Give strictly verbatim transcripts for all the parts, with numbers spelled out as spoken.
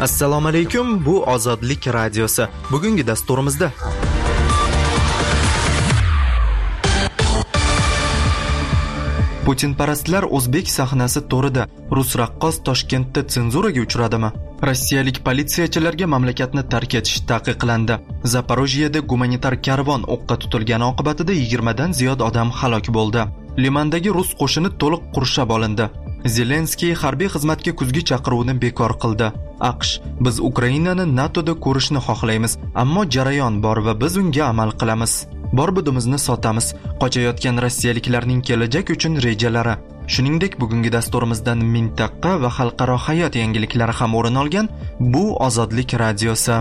Assalomu alaykum, bu Ozodlik radiosi. Bugungi dasturimizda Putinparastlar o'zbek sahnasi to'rida, rus raqqos Toshkentda senzuraga uchradimi? Rossiyalik politsiyachilarga mamlakatni tark etish taqiqlandi. Zaporojyeda gumanitar karvon o'qqa tutilgani oqibatida yigirma dan ziyod odam halok bo'ldi. Limandagi rus qo'shini to'liq qurshab olindi. Zelenskiy harbiy xizmatga kuzgi chaqiruvni bekor qildi. AQSh: biz Ukrainani NATOda ko'rishni xohlaymiz, ammo jarayon bor va biz unga amal qilamiz. Bor-budimizni sotamiz. Qochayotgan rossiyaliklarning kelajak uchun rejalari. Shuningdek, bugungi dasturimizdan mintaqa va xalqaro hayot yangiliklari ham o'rin olgan. Bu Ozodlik radiosi.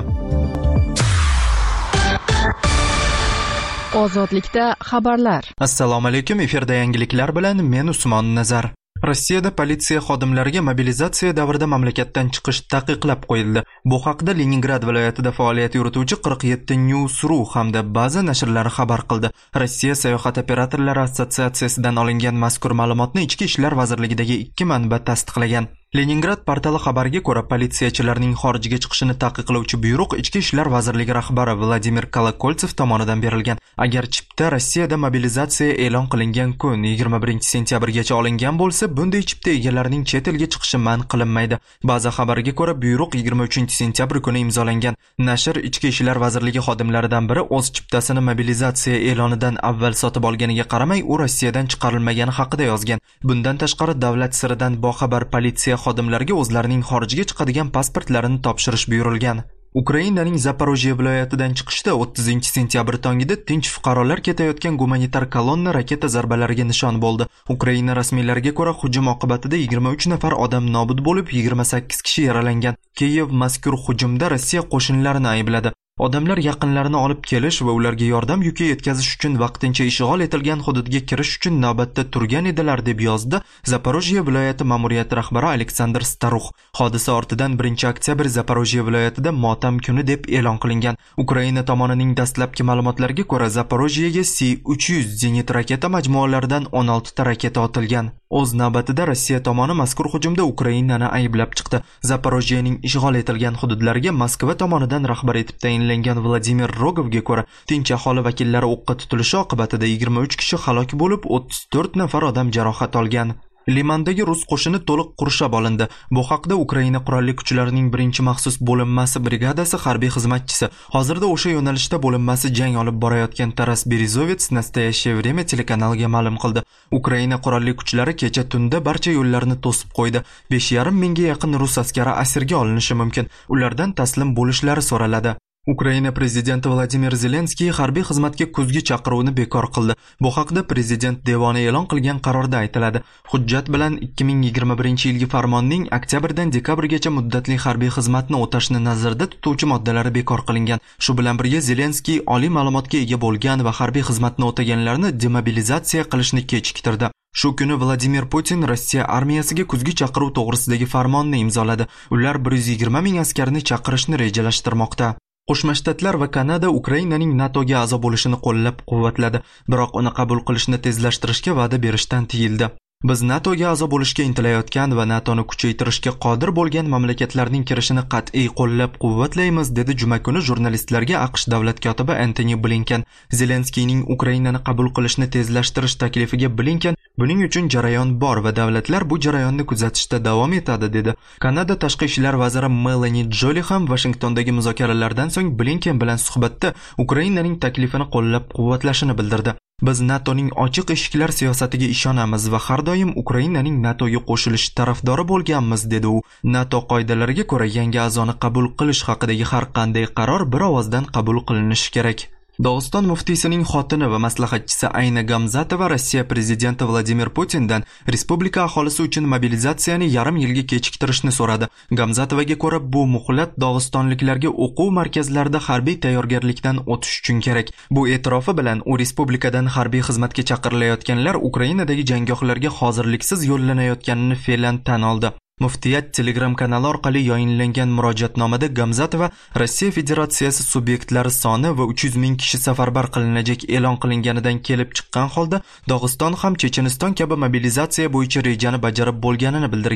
Ozodlikda xabarlar. Assalomu alaykum, efirda yangiliklar bilan men Usmon Nazar. Rossiyada politsiya xodimlariga mobilizatsiya davrida mamlakatdan chiqish taqiqlab qo'yildi. Bu haqda Leningrad viloyatida faoliyat yurituvchi qirq yetti News.ru hamda ba'zi nashrlar xabar qildi. Rossiya sayohat operatorlari assotsiatsiyasidan olingan mazkur ma'lumotni Ichki ishlar vazirligidagi ikki manba tasdiqlagan. Leningrad portali xabariga ko'ra, politsiyachilarning xorijga chiqishini taqiqlovchi buyruq Ichki ishlar vazirligi rahbari Vladimir Kolokoltsev tomonidan berilgan. Agar chipta Rossiyada mobilizatsiya e'lon qilingan kun yigirma birinchi sentyabrgacha olingan bo'lsa, bunday chipta egalarining chet elga chiqishi man qilinmaydi. Ba'zi xabarga ko'ra, buyruq yigirma uchinchi sentyabr kuni imzolangan. Nashr Ichki ishlar vazirligi xodimlaridan biri o'z chiptasini mobilizatsiya e'lonidan avval sotib olganiga qaramay, u Rossiyadan chiqarilmagani haqida yozgan. Bundan tashqari, davlat siridan boxabar politsiya xodimlarga o'zlarining xorijga chiqadigan pasportlarini topshirish buyurilgan. Ukrainaning Zaporojye viloyatidan chiqishda o'ttizinchi sentyabr tongida tinch fuqarolar ketayotgan gumanitar kolonna raketa zarbalariga nishon bo'ldi. Ukraina rasmiylariga ko'ra, hujum oqibatida yigirma uch nafar odam nobud bo'lib, yigirma sakkiz kishi yaralangan. Kiyev mazkur hujumda Rossiya qo'shinlarini aybladi. Odamlar yaqinlarini olib kelish va ularga yordam yuki yetkazish uchun vaqtincha ishg'ol etilgan hududga kirish uchun navbatda turgan edilar, deb yozdi Zaporojye viloyati ma'muriyati rahbari Aleksandr Starux. Hodisa ortidan birinchi oktyabr Zaporojye viloyatida motam kuni deb e'lon qilingan. Ukraina tomonining dastlabki ma'lumotlariga ko'ra, Zaporojyega S uch yuz zenit raketa majmualaridan o'n olti ta raketa otilgan. O'z navbatida Rossiya tomoni mazkur hujumda Ukrainani ayblab chiqdi. Zaporojyening ishg'ol etilgan hududlariga Moskva tomonidan rahbar etib tayinlangan Vladimir Rogovga ko'ra, tinch aholi vakillari o'qqa tutilishi oqibatida yigirma uch kishi halok bo'lib, o'ttiz to'rt nafar odam jarohat olgan. Limandagi rus qo'shini to'liq qurshab olindi. Bu haqda Ukraina qurolli kuchlarining birinchi maxsus bo'linmasi brigadasi harbiy xizmatchisi, hozirda o'sha yo'nalishda bo'linmasi jang olib borayotgan Taras Berezovets Nastoyaщее время telekanaliga ma'lum qildi. Ukraina qurolli kuchlari kecha tunda barcha yo'llarni to'sib qo'ydi. besh yarim mingga yaqin rus askari asirga olinishi mumkin. Ulardan taslim bo'lishlari so'raladi. Ukraina prezidenti Vladimir Zelenskiy harbiy xizmatga kuzgi chaqiruvni bekor qildi. Bu haqda prezident devoni e'lon qilgan qarorda aytiladi. Hujjat bilan ikki ming yigirma birinchi yilgi farmonning oktyabrdan dekabrgacha muddatli harbiy xizmatni o'tashni nazarda tutuvchi moddalari bekor qilingan. Shu bilan birga Zelenskiy oliy ma'lumotga ega bo'lgan va harbiy xizmatni o'taganlarni demobilizatsiya qilishni kechiktirdi. Shu kuni Vladimir Putin Rossiya armiyasiga kuzgi chaqiruv to'g'risidagi farmonni imzoladi. Ular bir yuz yigirma ming askarni chaqirishni rejalashtirmoqda. Qo'shma Shtatlar va Kanada Ukrainaning NATOga a'zo bo'lishini qo'llab-quvvatladi, biroq uni qabul qilishni tezlashtirishga va'da berishdan tiyildi. Biz NATOga a'zo bo'lishga intilayotgan va NATOni kuchaytirishga qodir bo'lgan mamlakatlarning kirishini qat'iy qo'llab-quvvatlaymiz, dedi juma kuni jurnalistlarga AQSh davlat kotibi Antony Blinken. Zelenskiyning Ukrainani qabul qilishni tezlashtirish taklifiga Blinken, buning uchun jarayon bor va davlatlar bu jarayonni kuzatishda davom etadi, dedi. Kanada tashqi ishlar vaziri Melanie Joly ham Washingtondagi muzokaralardan so'ng Blinken bilan suhbatda Ukrainaning taklifini qo'llab-quvvatlashini bildirdi. Biz NATOning ochiq eshiklar siyosatiga ishonamiz va har doim Ukrainaning NATOga qo'shilish tarafdori bo'lganmiz, dedi u. NATO qoidalariga ko'ra yangi a'zoni qabul qilish haqidagi har qanday qaror bir ovozdan qabul qilinishi kerak. Dog'iston muftiysining xotini va maslahatchisi Ayna Gamzatova Rossiya prezidenti Vladimir Putindan respublika aholisi uchun mobilizatsiyani yarim yilga kechiktirishni so'radi. Gamzatovaga ko'ra, bu muhlat dog'istonliklarga o'quv markazlarida harbiy tayyorgarlikdan o'tish uchun kerak. Bu e'tirofi bilan u respublikadan harbiy xizmatga chaqirilayotganlar Ukrainadagi janggohlarga hozirliksiz yo'llanayotganini fe'lan tan oldi. Muftiyat Telegram kanali orqali yayinlangan murojaatnomada Gamzatova Rossiya Federatsiyasi subyektlari soni va uch yuz ming kishi safarbar qilinajak e'lon qilinganidan kelib chiqqan holda Dog'iston ham Checheniston kabi mobilizatsiya bo'yicha rejani bajarib bo'lganini bildirgan.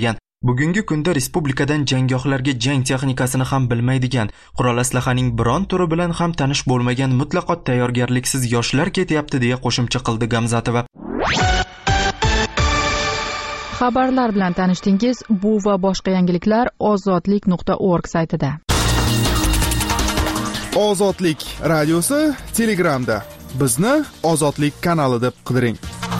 Bugungi kunda respublikadan janggohlarga jang texnikasini ham bilmaydigan, qurol aslahaning biron turi bilan ham tanish bo'lmagan mutlaqo tayyorgarliksiz yoshlar ketyapti deya qo'shimcha qildi Gamzatova. Xabarlar bilan tanishdingiz. Bu va boshqa yangiliklar ozodlik nuqta org saytida. Ozodlik radiosi Telegramda. Bizni Ozodlik kanali deb qidiring.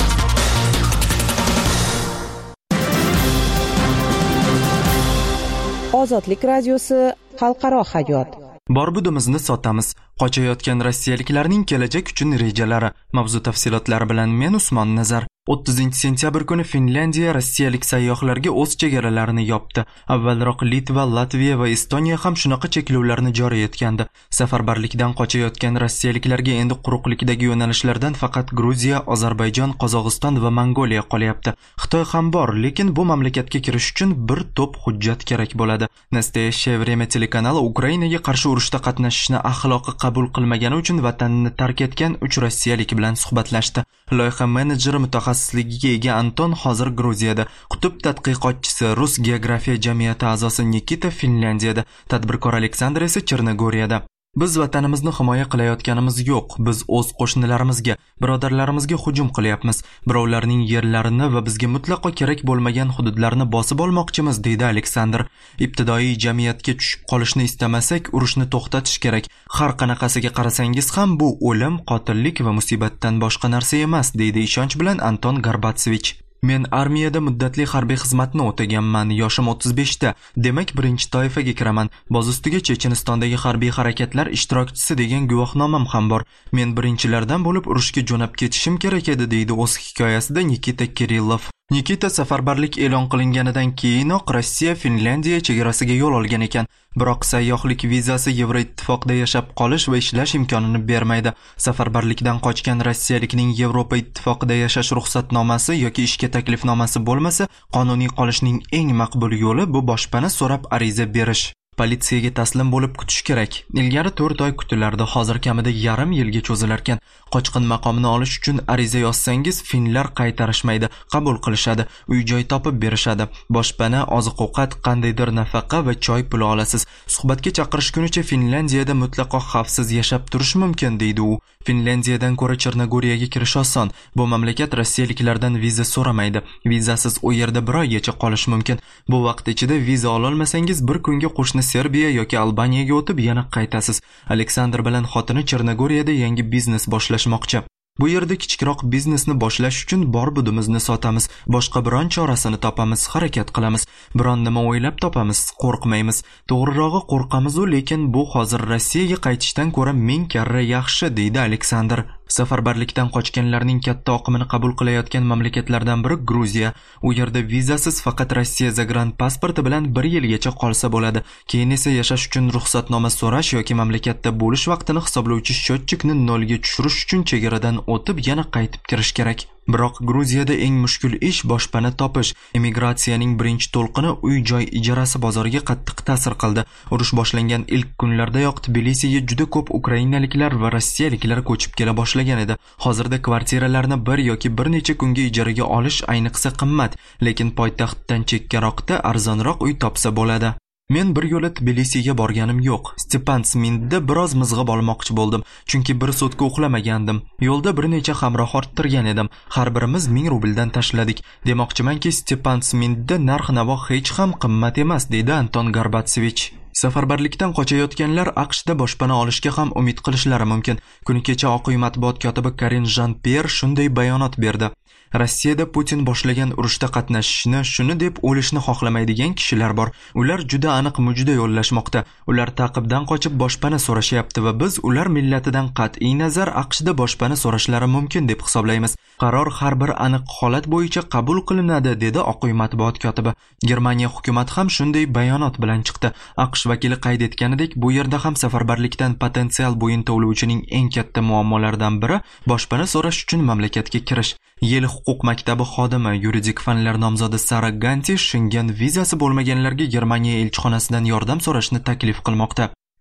Ozodlik radiosi xalqaro hayot. Bor-budimizni sotamiz. Qochayotgan rossiyaliklarning kelajak uchun rejalari. Mavzu tafsilotlari bilan men Usmon Nazar. o'ttizinchi sentyabr kuni Finlyandiya rossiyalik sayyohlarga o'z chegaralarini yopdi. Avvalroq Litva, Latviya va Estoniya ham shunaqa cheklovlarni joriy etgandi. Safarbarlikdan qochayotgan rossiyaliklarga endi quruqlikdagi yo'nalishlardan faqat Gruziya, Ozarbayjon, Qozog'iston va Mongoliya qolyapti. Xitoy ham bor, lekin bu mamlakatga kirish uchun bir to'p hujjat kerak bo'ladi. Nastoyashchye время telekanali Ukrainaga qarshi urushda qatnashishni axloqi qabul qilmagani uchun vatanini tark etgan uch rossiyalik bilan suhbatlashdi. Loyiha menejeri mutaxassisligiga ega Anton hozir Gruziyada, qutb tadqiqotchisi Rus geografiya jamiyati a'zosi Nikita Finlyandiyada, tadbirkor Aleksandr esa Chernogoriyada. Biz vatanimizni himoya qilayotganimiz yo'q. Biz o'z qo'shnilarimizga, birodarlarimizga hujum qilyapmiz. Birovlarning yerlarini va bizga mutlaqo kerak bo'lmagan hududlarni bosib olmoqchimiz, deydi Aleksandr. Ibtidoiy jamiyatga tushib qolishni istamasak, urushni to'xtatish kerak. Har qanaqasiga qarasangiz ham bu o'lim, qotillik va musibatdan boshqa narsa emas, deydi ishonch bilan Anton Garbatsevich. Men armiyada muddatli harbiy xizmatni o'taganman. Yoshim o'ttiz beshda. Demak, birinchi toifaga kiraman. Boz ustiga Chechenistondagi harbiy harakatlar ishtirokchisi degan guvohnomam ham bor. Men birinchilardan bo'lib urushga jo'nab ketishim kerak edi, deydi o'z hikoyasida Nikita Kirillov. Nikita safarbarlik e'lon qilinganidan keyinoq Rossiya Finlyandiya chegarasiga yo'l olgan ekan. Biroq sayyohlik vizasi Yevroittifoqda yashab qolish va ishlash imkonini bermaydi. Safarbarlikdan qochgan rossiyalikning Yevropa ittifoqida yashash ruxsatnomasi yoki ishga taklifnomasi bo'lmasa, qonuniy qolishning eng maqbul yo'li bu boshpana so'rab ariza berish. Politsiyaga taslim bo'lib kutish kerak. Ilgari to'rt oy kutilardi, hozir kamida yarim yilga cho'zilar ekan. Qochqin maqomini olish uchun ariza yozsangiz, finlar qaytarishmaydi, qabul qilishadi, uy-joy topib berishadi. Boshpana, oziq-ovqat, qandaydir nafaqa va choy puli olasiz. Suhbatga chaqirishgunicha Finlandiyada mutlaqo xavfsiz yashab turish mumkin, deydi u. Finlandiyadan ko'ra Chernogoriyaga kirish oson. Bu mamlakat rossiyaliklardan viza so'ramaydi. Vizasiz u yerda bir oygacha qolish mumkin. Bu vaqt ichida viza ololmasangiz bir kunga qo'shni Serbiya yoki Albaniyaga o'tib yana qaytasiz. Aleksandr bilan xotini Chernogoriyada yangi biznes boshlashmoqchi. Bu yerda kichikroq biznesni boshlash uchun bor-budimizni sotamiz, boshqa biron chorasini topamiz, harakat qilamiz, biron nima o'ylab topamiz, qo'rqmaymiz. To'g'rirog'i qo'rqamiz, lekin bu hozir Rossiyaga qaytishdan ko'ra ming karra yaxshi, deydi Aleksandr. Safarbarlikdan qochganlarning katta oqimini qabul qilayotgan mamlakatlardan biri Gruziya. U yerda vizasiz faqat Rossiya zagran pasporti bilan bir yilgacha qolsa bo'ladi. Keyin esa yashash uchun ruxsatnoma so'rash yoki mamlakatda bo'lish vaqtini hisoblovchi счетчикni nolga tushirish uchun chegaradan o'tib yana qaytib kirish kerak. Biroq Gruziyada eng mushkul ish boshpana topish. Emigratsiyaning birinchi to'lqini uy-joy ijarasi bozoriga qattiq ta'sir qildi. Urush boshlangan ilk kunlardayoq Tbilisiga juda ko'p ukrainaliklar va rossiyaliklar ko'chib kela boshlagan edi. Hozirda kvartiralarni bir yoki bir necha kunga ijaraga olish ayniqsa qimmat, lekin poytaxtdan chekkaroqda arzonroq uy topsa bo'ladi. Men bir yo'la Tbilisiga borganim yo'q. Stepansmindda biroz mizg'ib olmoqchi bo'ldim, chunki bir sutka uxlamagandim. Yo'lda bir necha hamroh orttirgan edim. Har birimiz ming rubldan tashladik. Demoqchimanki, Stepansmindda narx-navo hech ham qimmat emas, deydi Anton Garbatsevich. Safarbarlikdan qochayotganlar AQShda boshpana olishga ham umid qilishlari mumkin. Kuni kecha Oq uy matbuot kotibi Karin Jean-Pierre shunday bayonot berdi. Rossiyada Putin boshlagan urushda qatnashishni, shuni deb o'lishni xohlamaydigan kishilar bor. Ular juda aniq mujda yo'llashmoqda. Ular ta'qibdan qochib boshpana so'rashyapti va biz ular millatidan qat'iy nazar AQShda boshpana so'rashlari mumkin deb hisoblaymiz. Qaror har bir aniq holat bo'yicha qabul qilinadi, dedi Oq uy matbuot kotibi. Germaniya hukumat ham shunday bayonot bilan chiqdi. AQSh vakili qayd etganidek, bu yerda ham safarbarlikdan potensial bo'yin tovlovchining eng katta muammolaridan biri boshpana so'rash uchun mamlakatga kirish. Yil huquq maktabi xodimi, yuridik fanlar nomzodi Sara Ganti Schengen vizasi bo'lmaganlarga Germaniya elchixonasidan yordam so'rashni taklif qilmoqda.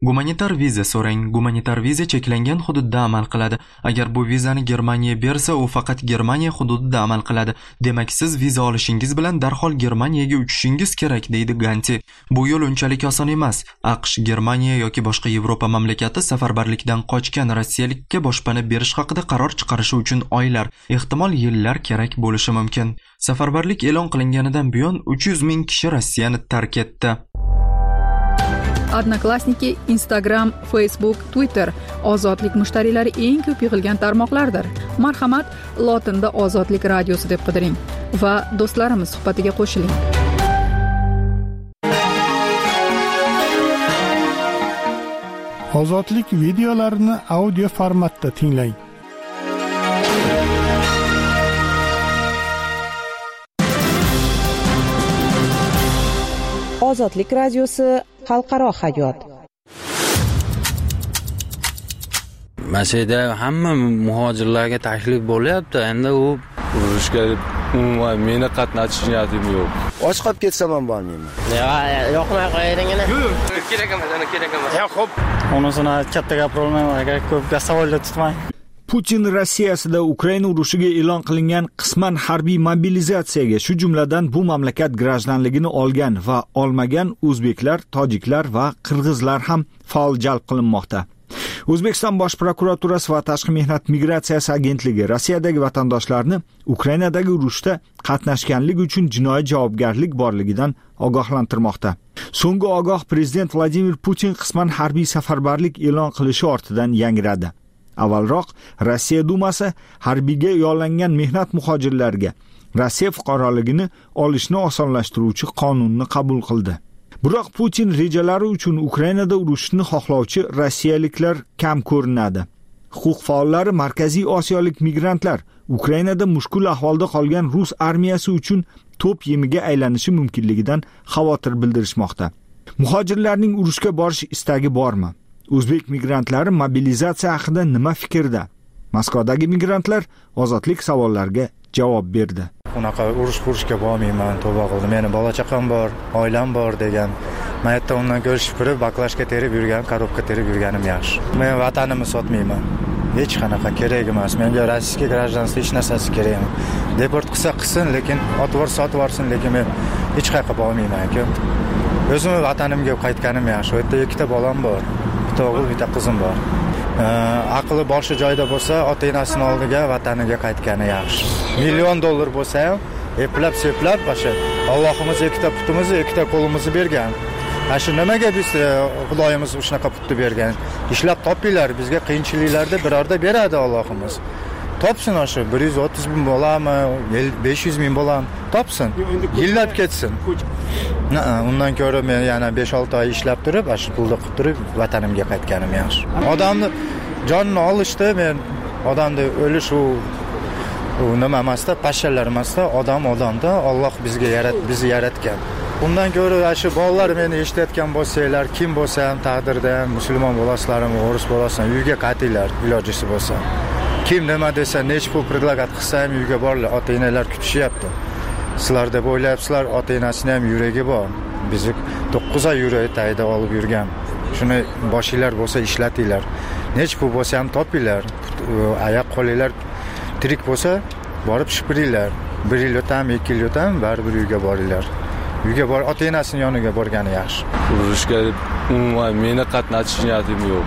Gumanitar viza so'rang. Gumanitar viza cheklangan hududda amal qiladi. Agar bu vizani Germaniya bersa, u faqat Germaniya hududida amal qiladi. Demak, siz viza olishingiz bilan darhol Germaniyaga uchishingiz kerak, deydi Ganti. Bu yo'l unchalik oson emas. AQSh, Germaniya yoki boshqa Yevropa mamlakati safarbarlikdan qochgan rossiyalikka boshpana berish haqida qaror chiqarishi uchun oylar, ehtimol yillar kerak bo'lishi mumkin. Safarbarlik e'lon qilinganidan buyon uch yuz ming kishi Rossiyani tark etdi. Odnoklassniki, Instagram, Facebook, Twitter ozodlik mushtariylari eng ko'p yig'ilgan tarmoqlardir. Marhamat, lotinda ozodlik radiosi deb qidiring va do'stlarimiz suhbatiga qo'shiling. Ozodlik videolarini audio formatda tinglang. Ozodlik radiosi xalqaro hayot. Masjidda hamma muhojirlarga taklif bo'lyapti. Endi u urushga umuman meni qatnashish niyatim yo'q. Och qolib ketsam ham bormayman. Yo'qmay qo'yingina. Yo'q, kerak emas, ana kerak emas. Yo'q, xo'p. Unisini katta gapirolmayman, agar ko'p savollar tutmang. Putin Rossiyasida Ukraina urushiga e'lon qilingan qisman harbiy mobilizatsiyaga, shu jumladan bu mamlakat grajdanligini olgan va olmagan o'zbeklar, tojiklar va qirg'izlar ham faol jalb qilinmoqda. O'zbekiston Bosh prokuraturasi va Tashqi mehnat migratsiyasi agentligi Rossiyadagi vatandoshlarni Ukrainadagi urushda qatnashganlik uchun jinoiy javobgarlik borligidan ogohlantirmoqda. So'nggi ogoh prezident Vladimir Putin qisman harbiy safarbarlik e'lon qilishi ortidan yangradi. Avvalroq Rossiya Dumasi harbiyga yollangan mehnat muhojirlarga Rossiya fuqaroligini olishni osonlashtiruvchi qonunni qabul qildi. Biroq Putin rejalari uchun Ukrainada urushni xohlovchi rossiyaliklar kam ko'rinadi. Huquq faollari Markaziy Osiyolik migrantlar Ukrainada mushkul ahvolda qolgan rus armiyasi uchun to'p yemiga aylanishi mumkinligidan xavotir bildirishmoqda. Muhojirlarning urushga borish istagi bormi? O'zbek migrantlari mobilizatsiya haqida nima fikrda? Moskvadagi migrantlar ozodlik savollariga javob berdi. Unaqa urush qurishga bormayman, tavba qildim. Meni bola chaqam bor, oilam bor degan. Men yerda undan ko'rishib turib, baklashga terib yurgan, korobka terib yurganim yaxshi. Men vatanimni sotmayman. Hech qanaqa kerak emas. Menga rossiya grajdanstvi hech narsasi kerak emas. Deport qilsa qilsin, lekin otvor sotib yorsin, lekin men hech qayerga bormayman-ku. O'zim vatanimga qaytganim yaxshi. U yerda ikkita bolam bor. Bitta o'g'il, bitta qizim bor. Aqli boshi joyida bo'lsa, ota-onasining oldiga, vataniga qaytgani yaxshi. Million dollar bo'lsa ham, eplab seplab o'sha Allohimiz ikkita putimizni, ikkita qo'limizni bergan. Ashu nimaga biz Xudoyimiz shunaqa putni bergan? Ishlab topinglar, bizga qiyinchiliklarda birorda beradi Allohimiz. Topsin o'sha bir yuz o'ttiz ming bo'lami, besh yuz ming bo'lami, topsin. Yillab ketsin. Undan ko'ra men yana besh olti oy ishlab turib, shu pulni qilib turib vatanimga qaytganim yaxshi. Odamni jonini olishdi, men odamni o'lish u u nima emasda, pashalar emasda, odam odamda, Alloh bizga yarat, bizni yaratgan. Undan ko'ra shu bolalar meni eshitayotgan bo'lsanglar, kim bo'lsa ham taqdirda musulmon bo'lasizlarmi, o'ris bo'lasizlar, uyga qaytinglar, ilojisi bo'lsa. Kim nima desa, nech pul predlagat qilsa ham uyga borlar, ota-onalar kutishyapti. Sizlar deb o'ylayapsizlar, ota-onasining ham yuragi bor. Bizni to'qqiz oy yuragi tayda olib yurgan. Shuni boshinglar bo'lsa ishlatinglar. Nech pul bo'lsa ham topinglar. Oyoq qo'linglar tirik bo'lsa, borib shipiringlar. bir yil o'tami, ikki yil o'tami, baribir uyga boringlar. Uyga bor, ota-onasining yoniga borgani yaxshi. Urushga umuman meni qatnashish niyatim yo'q.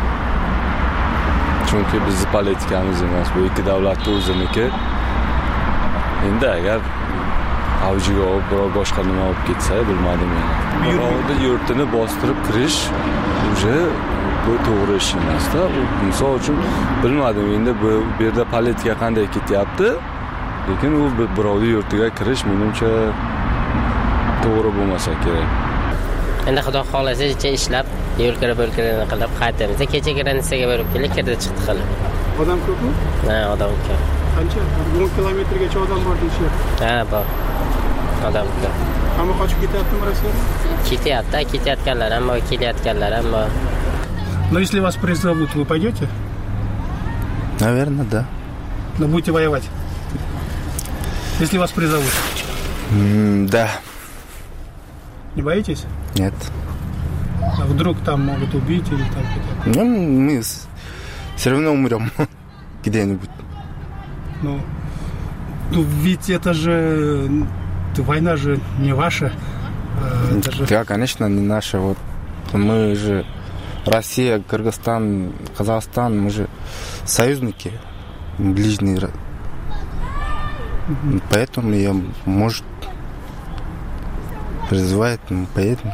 Chunki bizni politikamiz emas, bu ikki davlatning o'ziniki. Endi agar avjiga olib, biror boshqa nima olib ketsa, bilmadim men. Birovni yurtini bostirib kirish uje bu to'g'ri ish emas-da. Misol uchun bilmadim, endi bu yerda politika qanday ketyapti, lekin u birovni yurtiga kirish menimcha to'g'ri bo'lmasa kerak. Endi Xudo xolasa ishlab, yo'lkira-yo'lkira qilib qaytamiz. Kecha granitsiyaga borib kelib, kirdi chiqdi qilib. Odam ko'pmi? Ha, odam ko'p. Qancha? o'n kilometrgacha odam bor deyishyapti. Ha, bor. Odam ko'p. Hamma qochib ketyaptimi Rossiyaga? Ketyapti, ketayotganlar ham bor, kelayotganlar ham bor. Но если вас призовут, вы пойдете? Наверное, да. Но будете воевать? Если вас призовут? Mm, да. Не боитесь? Нет. А вдруг там могут убить или так? Ну, мы все равно умрем где-нибудь. Ну, ну, ведь это же... Война же не ваша. Это же... Да, конечно, не наша. Вот мы же Россия, Кыргызстан, Казахстан, мы же союзники, ближние. Mm-hmm. Поэтому я, может, призывает, мы поедем.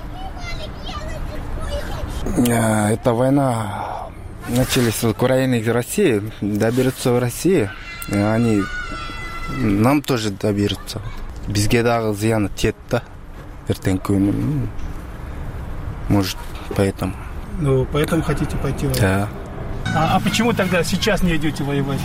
Эта война началась с Украины и России, доберутся в Россию, и они нам тоже доберутся. Бізге дағы зияны тиеді да, ертең күні. Может, поэтому. Ну, поэтому хотите пойти воевать? Да. А, а почему тогда сейчас не идете воевать?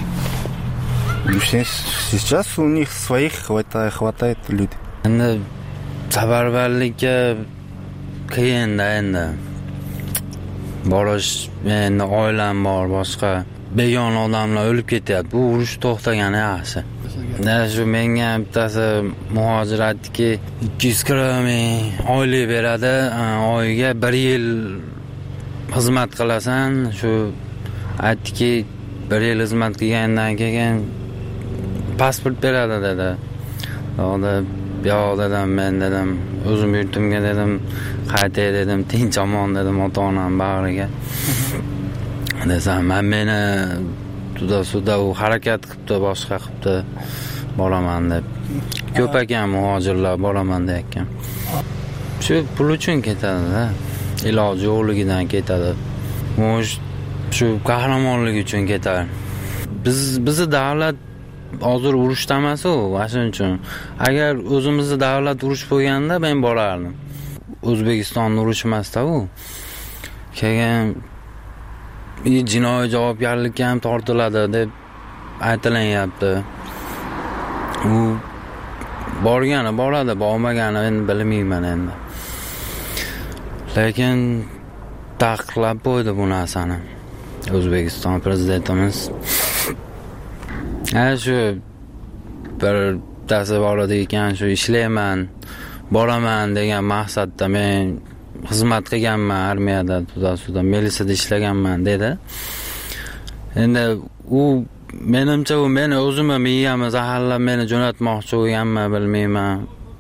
Сейчас у них своих хватает, хватает людей. Endi safarbarlikka qiyin-da endi. Borish, endi oilam bor, boshqa begona odamlar o'lib ketyapti. Bu urush to'xtagani yaxshi. Shu menga bittasi muhojir aytdiki, ikki yuz qirq ming oylik beradi, oyiga bir yil xizmat qilasan. Shu aytdiki, bir yil xizmat qilgandan keyin pasport beradi dedi. Yo'q dedim, men dedim, o'zim yurtimga dedim, qaytay dedim, tinch omon dedim ota-onam bag'riga. Desam, men meni juda-suda u harakat qilibdi, boshqa qilibdi, boraman deb. Ko'p ekan muhojirlar boraman deyotgan. Shu pul uchun ketadi-da. Iloji yo'qligidan ketadi. Shu qahramonlik uchun ketadi. Biz bizni davlat hozir urushda emas u, shuning uchun. Agar o'zimizda davlat urush bo'lganda men borardim. O'zbekiston urush emas-da u. Keyin jinoiy javobgarlikka ham tortiladi deb aytilyapti. U borgani boradi, bormagani endi bilmayman endi. Lekin taqiqlab qo'ydi bu narsani O'zbekiston prezidentimiz. Ha, shu bir dasi boradi ekan, shu ishlayman, boraman degan maqsadda men xizmat qilganman armiyada, tuda-suda milisiyada ishlaganman dedi. Endi u menimcha u meni o'zimni miyamni zaharlab meni jo'natmoqchi bo'lganmi bilmayman.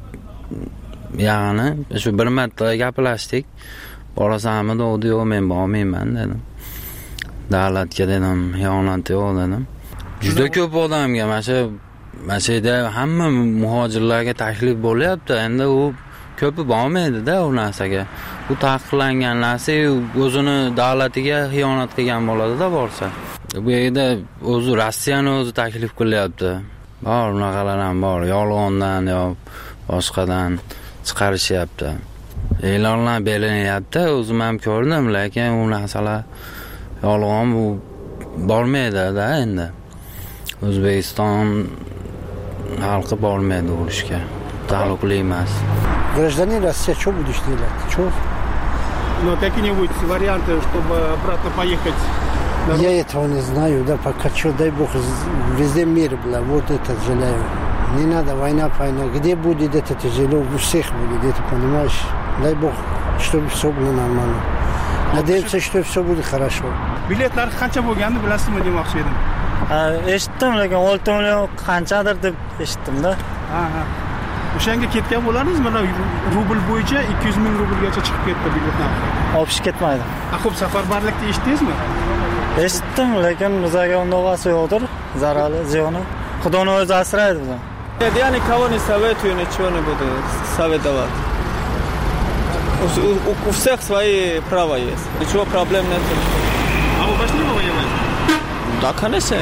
Ya'ni shu bir marta gaplashdik. Borasanmi dedi, yo'q men bormayman dedim. Davlatga dedim, xiyonat yo'q dedim. Juda ko'p odamga mana shu mana shu yerda hamma muhojirlarga taklif bo'lyapti. Endi u ko'pi bormaydi-da u narsaga. Bu taqiqlangan narsa o'zini davlatiga xiyonat qilgan bo'ladi-da borsa. Bu yerda o'zi Rossiyani o'zi taklif qilyapti. Bor, unaqalar ham bor. Yolg'ondan yo boshqadan chiqarishyapti. E'lonlar berilyapti, o'zim ham ko'rdim, lekin u narsalar yolg'on bu bormaydi-da endi. O'zbekiston xalqi bormaydi urushga. Taalluqli emas. Гражданин России, что будешь делать? Что? Ну, какие-нибудь варианты, чтобы обратно поехать? Я этого не знаю, да, пока что, дай бог, везде мир был, вот это желаю. Не надо война, война. Где будет это тяжело, у всех будет, это понимаешь? Дай бог, чтобы все было нормально. Надеемся, что все будет хорошо. Biletlar qancha bo'lganini bilasizmi demoqchi edim. Ha, eshitdim, lekin olti million qanchadir deb eshitdim-da. Ha, ha. O'shanga ketgan bo'lardingiz, mana rubl bo'yicha ikki yuz ming rublgacha chiqib ketdi bilet narxi. Olib ketmaydi. A xo'p, safarbarlikni eshitdingizmi? Eshitdim, lekin bizga undog'asi yo'qdir, zarari, ziyoni. Xudoni o'zi asraydi bizdan. Я никого не советую, ничего не буду советовать. У, у, у всех свои права есть. Ничего проблем нет. А вы пошли бы воевать? Да, конечно.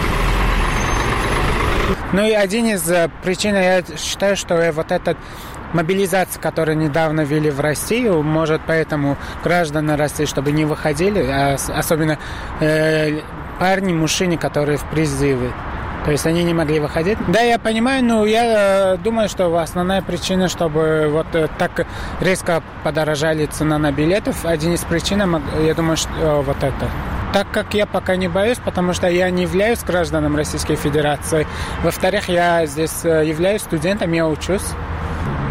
Ну и один из причин, я считаю, что вот эта мобилизация, которую недавно ввели в Россию, может поэтому граждане России, чтобы не выходили, особенно э, парни, мужчины, которые в призыве. То есть они не могли выходить. Да, я понимаю, но я э, думаю, что основная причина, чтобы вот э, так резко подорожали цена на билетов, один из причин, я думаю, что э, вот это. Так как я пока не боюсь, потому что я не являюсь гражданом Российской Федерации. Во-вторых, я здесь э, являюсь студентом, я учусь.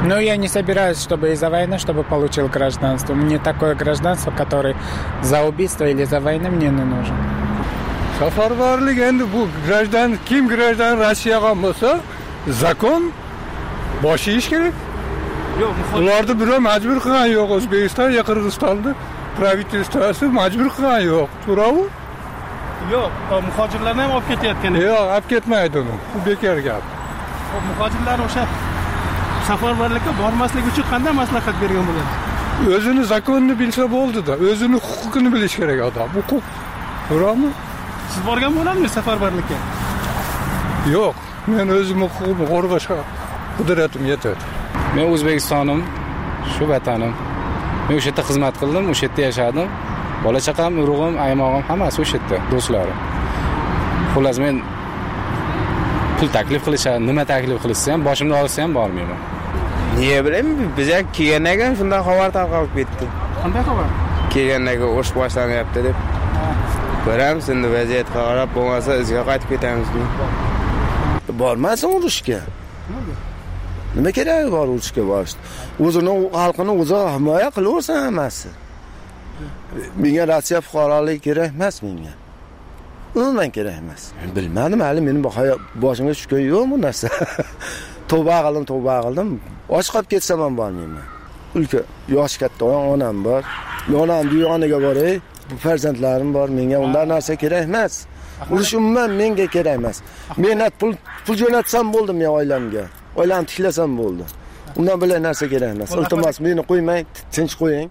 Но я не собираюсь, чтобы из-за войны, чтобы получил гражданство. Мне такое гражданство, которое за убийство или за войну мне не нужен. Safarbarlik endi bu grajdan kim grajdan Rossiyaga bo'lsa, zakon boshlash kerak. Yo'q, ularni birov majbur qilgan yo'q. O'zbekiston va Qirg'izistonda pravitelstvosi majbur qilgan yo'q. To'g'rimi? Yo'q, muhojirlarni ham olib ketayotgan. Yo'q, olib ketmaydi uni. Bu bekor gap. Muhojirlar o'sha safarbarlikka bormaslik uchun qanday maslahat bergan bo'ladi? O'zini zakonni bilsa bo'ldi-da, o'zini huquqini bilish kerak odam. Huquq. To'g'rimi? Siz borgan bo'ladingiz safarbarlikka? Yo'q, men o'zim huquqimni qo'rg'ashga qudratim yetadi. Men O'zbekistonim, shu vatanim. Men o'sha yerda xizmat qildim, o'sha yerda yashadim. Bola chaqam, urug'im, aymog'im hammasi o'sha yerda, do'stlarim. Xullas men pul taklif qilishadi, nima taklif qilishsa ham, boshimda olsa ham bormayman. Niye bileyim? Bize kelgandan keyin shundan xabar tarqalib ketdi. Qanday xabar? Kelgandan keyin urush boshlanyapti deb. Ko'ramiz endi vaziyat qarab bo'lmasa izga qaytib ketamiz. Bormasin urushga. Nima keragi bor urushga borish? O'zini xalqini o'zi himoya qilaversa hammasi. Menga Rossiya fuqaroligi kerak emas menga. Umuman kerak emas. Bilmadim, hali meni boshimga tushgan yo'q bu narsa. Tavba qildim, tavba qildim. Och qolib ketsam ham bormayman. Ulka, yosh katta onam bor. Onam yo'g'oniga boray. Bu farzandlarim bor. Menga undan narsa kerak emas. Urush umuman menga kerak emas. Mehnat pul pul jo'natsam bo'ldim men oilamga. Oilamni tiklasam bo'ldi. Undan bilay narsa kerak emas. Iltimos meni qo'ymang, tinch qo'ying.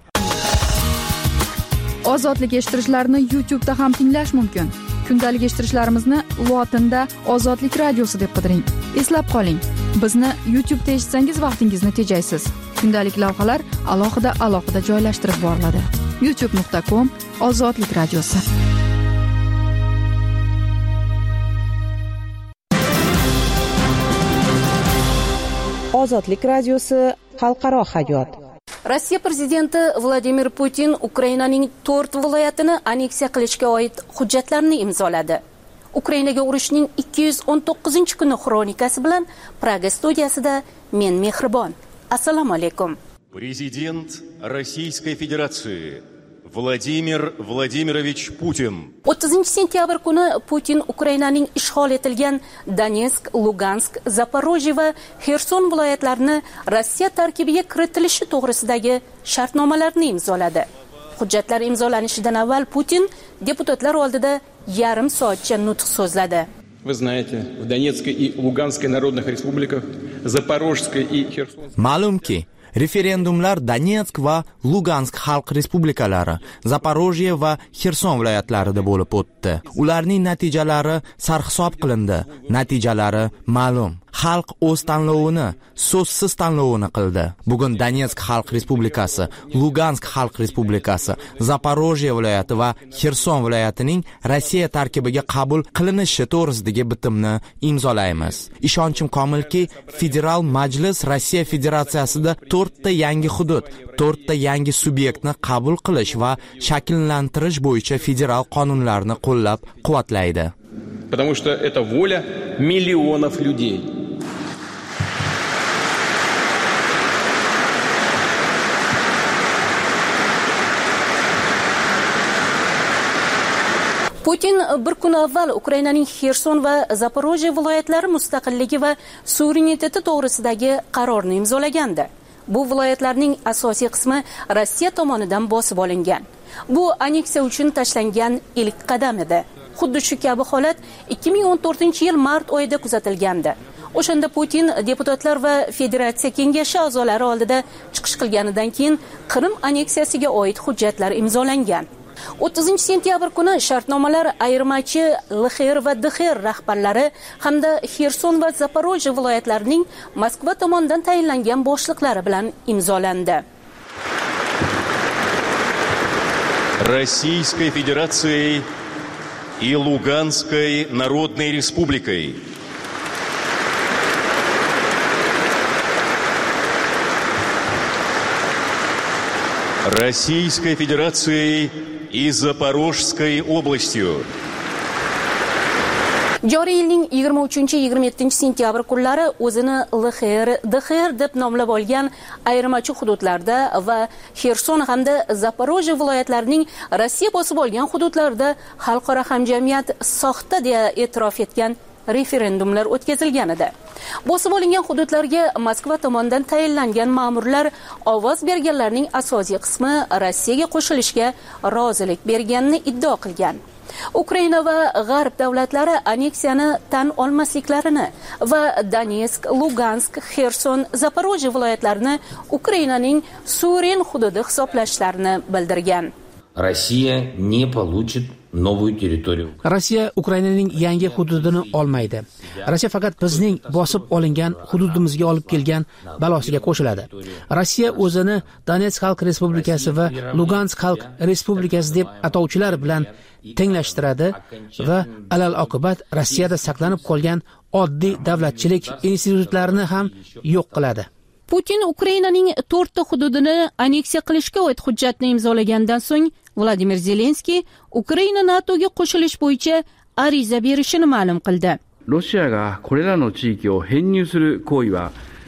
Ozodlik eshittirishlarni YouTube da ham tinglash mumkin. Kundalik eshittirishlarimizni lotinda Ozodlik radiosi deb qidiring. Eslab qoling, bizni YouTube'da eshitsangiz vaqtingizni tejaysiz. Kundalik lavhalar alohida alohida joylashtirib boriladi. youtube nuqta com Ozodlik radiosi. Ozodlik radiosi xalqaro hayot. Rossiya prezidenti Vladimir Putin Ukrainaning to'rt viloyatini anneksiya qilishga oid hujjatlarni imzoladi. Ukrainaga urushning ikki yuz o'n to'qqizinchi kuni xronikasi bilan Praga studiyasida men Mehribon. Assalomu alaykum. Prezident Rossiya Federatsiyasi Vladimir Vladimirovich Putin o'ttizinchi sentyabr kuni Putin Ukrainaning ishg'ol etilgan Donetsk, Lugansk, Zaporojye va Xerson viloyatlarini Rossiya tarkibiga kiritilishi to'g'risidagi shartnomalarni imzoladi. Hujjatlar imzolanishidan avval Putin deputatlar oldida yarim soatcha nutq so'zladi. Вы знаете, в Донецкой и Луганской народных республиках, Запорожской и Херсонской... Ma'lumki, referendumlar Donetsk va Lugansk xalq respublikalari, Zaporojye va Xerson viloyatlarida bo'lib o'tdi. Ularning natijalari sarhisob qilindi. Natijalari ma'lum. Xalq o'z tanlovini, so'zsiz tanlovini qildi. Bugun Donetsk xalq respublikasi, Lugansk xalq respublikasi, Zaporojye viloyati va Xerson viloyatining Rossiya tarkibiga qabul qilinishi to'g'risidagi bitimni imzolaymiz. Ishonchim komilki, Federal Majlis Rossiya Federatsiyasida to'rtta yangi hudud, to'rtta yangi subyektni qabul qilish va shakllantirish bo'yicha federal qonunlarni qo'llab-quvvatlaydi. Потому что это воля миллионов людей. Putin bir kun avval Ukrainaning Xerson va Zaporojye viloyatlari mustaqilligi va suvereniteti to'g'risidagi qarorni imzolagandi. Bu viloyatlarning asosiy qismi Rossiya tomonidan bosib olingan. Bu anneksiya uchun tashlangan ilk qadam edi. Xuddi shu kabi holat ikki ming o'n to'rtinchi yil mart oyida kuzatilgandi. O'shanda Putin deputatlar va Federatsiya kengashi a'zolari oldida chiqish qilganidan keyin Qrim anneksiyasiga oid hujjatlar imzolangan. o'ttizinchi sentyabr kuni shartnomalar ayirmachi Lxer va Dxer rahbarlari hamda Xerson va Zaporojye viloyatlarining Moskva tomonidan tayinlangan boshliqlari bilan imzolandi. Российской Федерацией и Луганской Народной Республикой Российской Федерацией и Запорожской областью. Joriy yilning yigirma uchinchi yigirma yettinchi sentyabr kunlari o'zini L X R, D X R deb nomlab olgan ayirmachi hududlarda va Xerson hamda Zaporojye viloyatlarining Rossiya bosib olgan hududlarida xalqaro hamjamiyat soxta deya e'tirof etgan referendumlar o'tkazilgan edi. Bosib olingan hududlarga Moskva tomonidan tayinlangan ma'murlar ovoz berganlarning asosiy qismi Rossiyaga qo'shilishga rozilik berganini iddao qilgan. Ukraina va G'arb davlatlari aneksiyani tan olmasliklarini va Donetsk, Lugansk, Xerson, Zaporojye viloyatlarini Ukrainaning suveren hududi hisoblashlarini bildirgan. Rossiya не получит новую территорию. Rossiya Ukrainaning yangi hududini olmaydi. Rossiya faqat bizning bosib olingan hududimizga olib kelgan balosiga qo'shiladi. Rossiya o'zini Donetsk xalq respublikasi va Lugansk xalq respublikasi deb atovchilar bilan tenglashtiradi va alal oqibat Rossiyada saqlanib qolgan oddiy davlatchilik institutlarini ham yo'q qiladi. Putin Ukrainaning to'rtta hududini aneksiya qilishga oid hujjatni imzolagandan so'ng Vladimir Zelenskiy Ukraina NATOga qo'shilish bo'yicha ariza berishini ma'lum qildi. Rossiyaga これらの地域を編入する行為は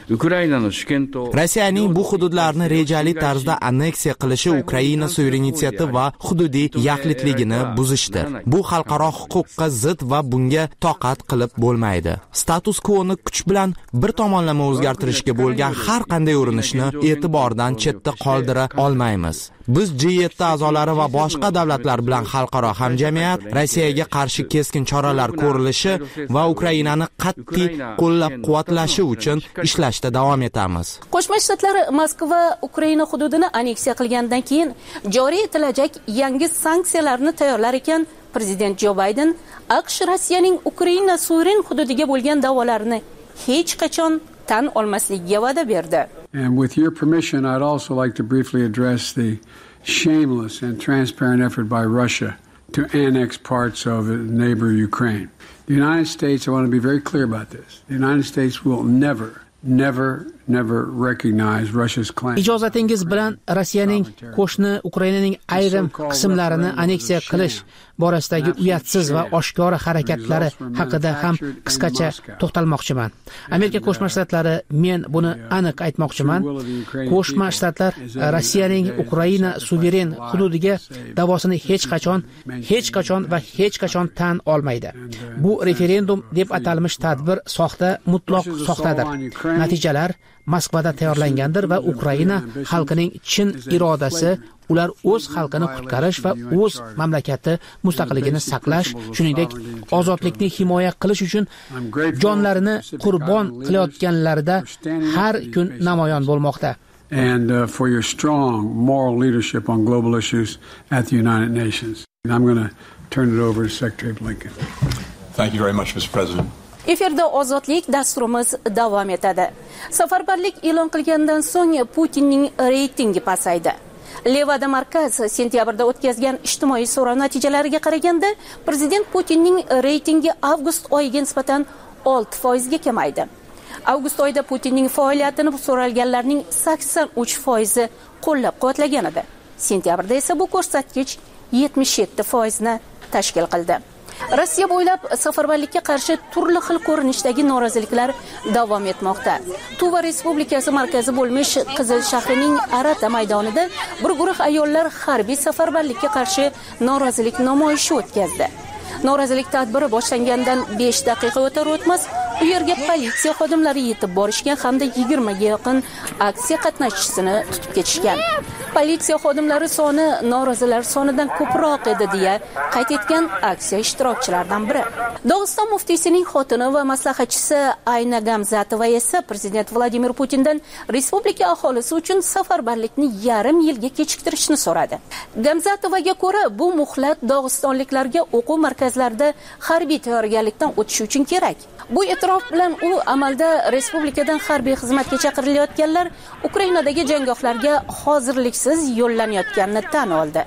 Rossiyaning bu hududlarni rejali tarzda aneksiya qilishi Ukraina suvereniteti va hududiy yaxlitligini buzishdir. Bu xalqaro huquqqa zid va bunga toqat qilib bo'lmaydi. Status quo-ni kuch bilan bir tomonlama o'zgartirishga bo'lgan har qanday urinishni e'tibordan chetda qoldira olmaymiz. Biz G yetti a'zolari va boshqa davlatlar bilan xalqaro hamjamiyat Rossiyaga qarshi keskin choralar ko'rilishi va Ukrainani qat'iy qo'llab-quvvatlashi uchun ishlashda davom etamiz. Qo'shma Shtatlar Moskva Ukraina hududini aneksiya qilgandan keyin joriy etilajak yangi sanksiyalarni tayyorlar ekan, prezident Jo Bayden AQSh Rossiyaning Ukraina suveren hududiga bo'lgan da'volarini hech qachon tan olmasligiga va'da berdi. And with your permission, I'd also like to briefly address the shameless and transparent effort by Russia to annex parts of neighbor Ukraine. The United States, I want to be very clear about this. The United States will never, never, never recognize Russia's claim. Ijozatingiz bilan Rossiyaning qo'shni Ukrainaning ayrim qismlarini aneksiya qilish borasidagi uyatsiz va oshkora harakatlari haqida ham qisqacha to'xtalmoqchiman. Amerika Qo'shma Shtatlari, men buni aniq aytmoqchiman. Qo'shma Shtatlar Rossiyaning Ukraina suveren hududiga da'vosini hech qachon, hech qachon va hech qachon tan olmaydi. Bu referendum deb atalmish tadbir soxta, mutlaq soxtadir. Natijalar Moskvada tayyorlangandir va Ukraina xalqining chin irodasi ular o'z xalqini qutqarish va o'z mamlakati mustaqilligini saqlash, shuningdek ozodlikni himoya qilish uchun jonlarini qurbon qilayotganlarida har kun namoyon bo'lmoqda. And uh, for your strong moral leadership on global issues at the United Nations. And I'm going to turn it over to Secretary Blinken. Thank you very much, Mister President. Efirda ozodlik dasturimiz davom etadi. Safarbarlik e'lon qilgandan so'ng Putinning reytingi pasaydi. Levada markaz sentyabrda o'tkazgan ijtimoiy so'rov natijalariga qaraganda, prezident Putinning reytingi avgust oyiga nisbatan olti foizga kamaydi. Avgust oyida Putinning faoliyatini so'ralganlarning sakson uch foizi qo'llab-quvvatlagan edi. Sentyabrda esa bu ko'rsatkich yetmish yetti foizni tashkil qildi. Rossiya bo'ylab safarbarlikka qarshi turli xil ko'rinishdagi noroziliklar davom etmoqda. Tuva respublikasi markazi bo'lmish Qizil shahrining Arata maydonida bir guruh ayollar harbiy safarbarlikka qarshi norozilik namoyishi o'tkazdi. Norozilik tadbiri boshlangandan besh daqiqa o'tar o'tmas u yerga politsiya xodimlari yetib borishgan hamda yigirma ga yaqin aksiya qatnashchisini tutib ketishgan. Politsiya xodimlari soni norozilar sonidan ko'proq edi deya qayd etgan aksiya ishtirokchilaridan biri. Dog'iston muftiysining xotini va maslahatchisi Ayna Gamzatova esa prezident Vladimir Putindan respublika aholisi uchun safarbarlikni yarim yilga kechiktirishni so'radi. Gamzatovaga ko'ra, bu muhlat dog'istonliklarga o'quv markazlarida harbiy tayyorgarlikdan o'tish uchun kerak. Bu e'tirof bilan u amalda respublikadan harbiy xizmatga chaqirilayotganlar Ukrainadagi janggohlarga hozirliksiz yo'llanayotganini tan oldi.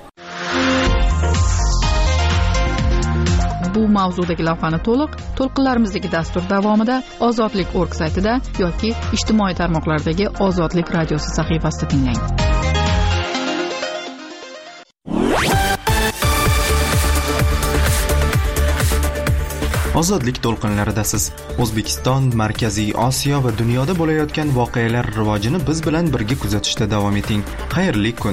Bu mavzudagi lavhani to'liq to'lqinlarimizdagi dastur davomida ozodlik org saytida yoki ijtimoiy tarmoqlardagi Ozodlik radiosi sahifasida tinglang. Ozodlik to'lqinlaridasiz. O'zbekiston, Markaziy Osiyo va dunyoda bo'layotgan voqealar rivojini biz bilan birga kuzatishda davom eting. Xayrli kun.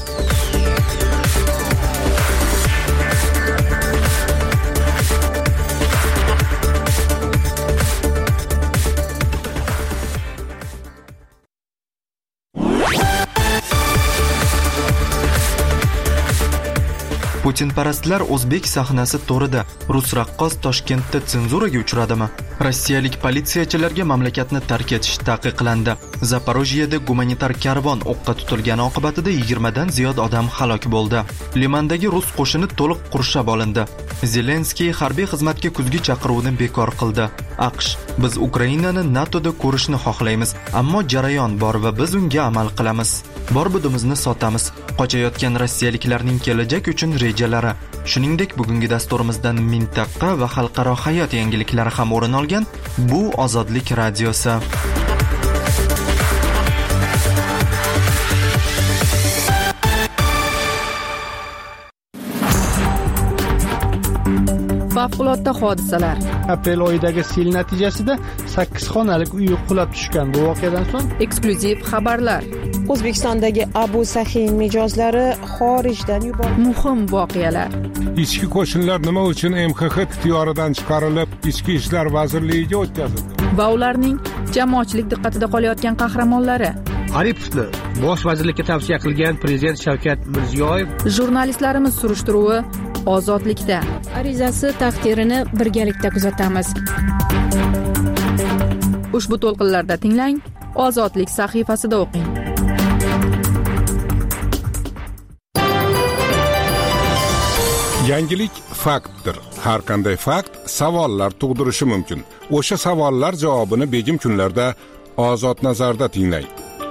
Putinparastlar o'zbek sahnasi to'rida. Rus raqqos Toshkentda senzuraga uchradimi? Rossiyalik politsiyachilarga mamlakatni tark etish taqiqlandi. Zaporojyeda gumanitar karvon o'qqa tutilgani oqibatida yigirmadan ziyod odam halok bo'ldi. Limandagi rus qo'shini to'liq qurshab olindi. Zelenskiy harbiy xizmatga kuzgi chaqiruvni bekor qildi. AQSh: biz Ukrainani NATOda ko'rishni xohlaymiz, ammo jarayon bor va biz unga amal qilamiz. Bor-budimizni sotamiz. Qochayotgan rossiyaliklarning kelajak uchun rejalari. Shuningdek, bugungi dasturimizdan mintaqa va xalqaro hayot yangiliklari ham o'rin olgan. Bu Ozodlik radiosi. Favqulodda hodisalar. Aprel oyidagi sel natijasida sakkiz xonalik uy qulab tushgan. Bu voqeadan so'ng eksklyuziv xabarlar. O'zbekistondagi Abu Sahiy mijozlari xorijdan yuborildi. Muhim voqealar. Ichki qo'shinlar nima uchun M X X ixtiyoridan chiqarilib, Ichki ishlar vazirligiga o'tkazildi? Va ularning jamoatchilik diqqatida qolayotgan qahramonlari. Aripovni bosh vazirlikka tavsiya qilgan prezident Shavkat Mirziyoyev. Jurnalistlarimiz surishtiruvi Ozodlikda. Arizasi taqdirini birgalikda kuzatamiz. Ushbu to'lqinlarda tinglang, Ozodlik sahifasida o'qing. Yangilik faktdir. Har qanday fakt savollar tug'dirishi mumkin. O'sha savollar javobini begim kunlarda Ozod nazarda tinglang.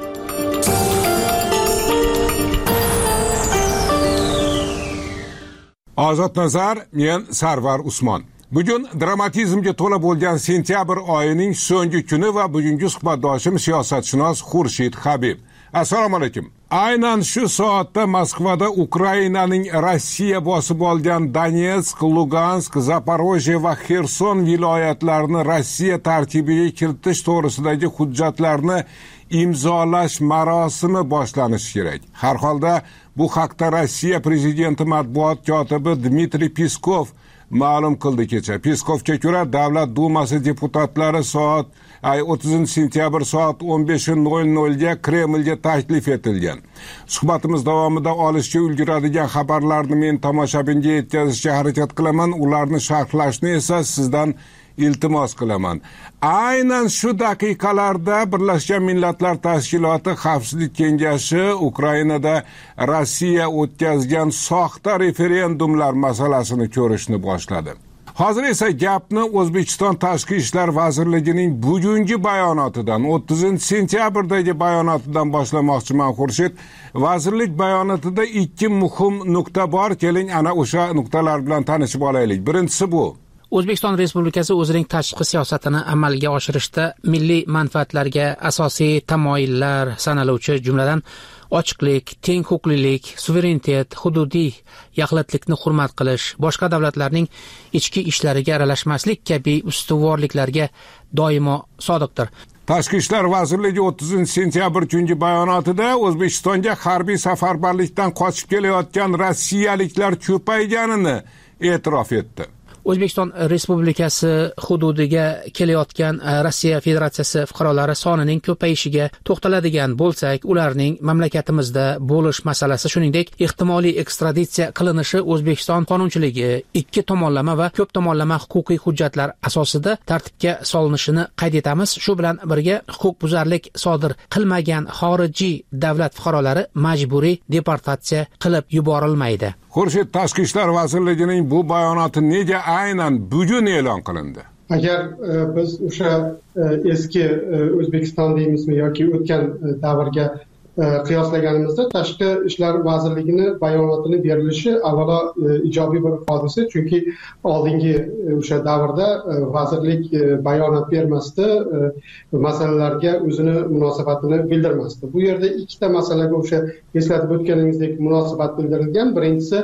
Ozod nazar, men Sarvar Usmon. Bugun dramatizmga to'la bo'lgan sentyabr oyining so'nggi kuni va bugungi suhbatdoshim siyosatshunos Xurshid Habib. Assalomu alaykum. Aynan shu soatda Moskvada Ukrainaning Rossiya bosib olgan Donetsk, Lugansk, Zaporojye va Xerson viloyatlarini Rossiya tarkibiga kiritish to'g'risidagi hujjatlarni imzolash marosimi boshlanishi kerak. Har holda bu haqda Rossiya prezidenti matbuot kotibi Dmitriy Peskov ma'lum qildi kecha. Peskovga ko'ra, Davlat dumasi deputatlari soat ay o'ttizinchi sentyabr soat o'n besh nol nol ga Kremlga taklif etilgan. Suhbatimiz davomida olishga ulguradigan xabarlarni men tomoshabinga yetkazishga harakat qilaman, ularni sharhlashni esa sizdan iltimos qilaman. Aynan shu daqiqalarda Birlashgan Millatlar Tashkiloti Xavfsizlik kengashi Ukrainada Rossiya o'tkazgan soxta referendumlar masalasini ko'rishni boshladi. Hozir esa gapni O'zbekiston Tashqi ishlar vazirligining bugungi bayonotidan, o'ttizinchi sentyabrdagi bayonotidan boshlamoqchiman. Xurshid, vazirlik bayonotida ikki muhim nuqta bor. Keling, ana o'sha nuqtalar bilan tanishib olaylik. Birinchisi bu: O'zbekiston Respublikasi o'zining tashqi siyosatini amalga oshirishda milliy manfaatlarga asosiy tamoyillar sanaluvchi, jumladan ochiqlik, teng huquqlilik, suverenitet, hududiy yaxlitlikni hurmat qilish, boshqa davlatlarning ichki ishlariga aralashmaslik kabi ustuvorliklarga doimo sodiqdir. Tashqi ishlar vazirligi o'ttizinchi sentyabr kungi bayonotida O'zbekistonga harbiy safarbarlikdan qochib kelayotgan rossiyaliklar ko'payganini e'tirof etdi. O'zbekiston Respublikasi hududiga kelayotgan Rossiya Federatsiyasi fuqarolari sonining ko'payishiga to'xtaladigan bo'lsak, ularning mamlakatimizda bo'lish masalasi, shuningdek, ehtimoliy ekstraditsiya qilinishi O'zbekiston qonunchiligi ikki tomonlama va ko'p tomonlama huquqiy hujjatlar asosida tartibga solinishini qayd etamiz. Shu bilan birga huquqbuzarlik sodir qilmagan xorijiy davlat fuqarolari majburiy deportatsiya qilib yuborilmaydi. Xurshid, Tashqi ishlar vazirligining bu bayonoti nega aynan bugun e'lon qilindi? Agar e, biz o'sha e, eski e, O'zbekiston deymizmi yoki o'tgan e, davrga qiyoslaganimizda Tashqi ishlar vazirligini bayonotini berilishi avvalo ijobiy bir hodisa, chunki oldingi o'sha davrda vazirlik bayonot bermasdi, masalalarga o'zini munosabatini bildirmasdi. Bu yerda ikkita masalaga o'sha eslatib o'tganingizdek munosabat bildirilgan. Birinchisi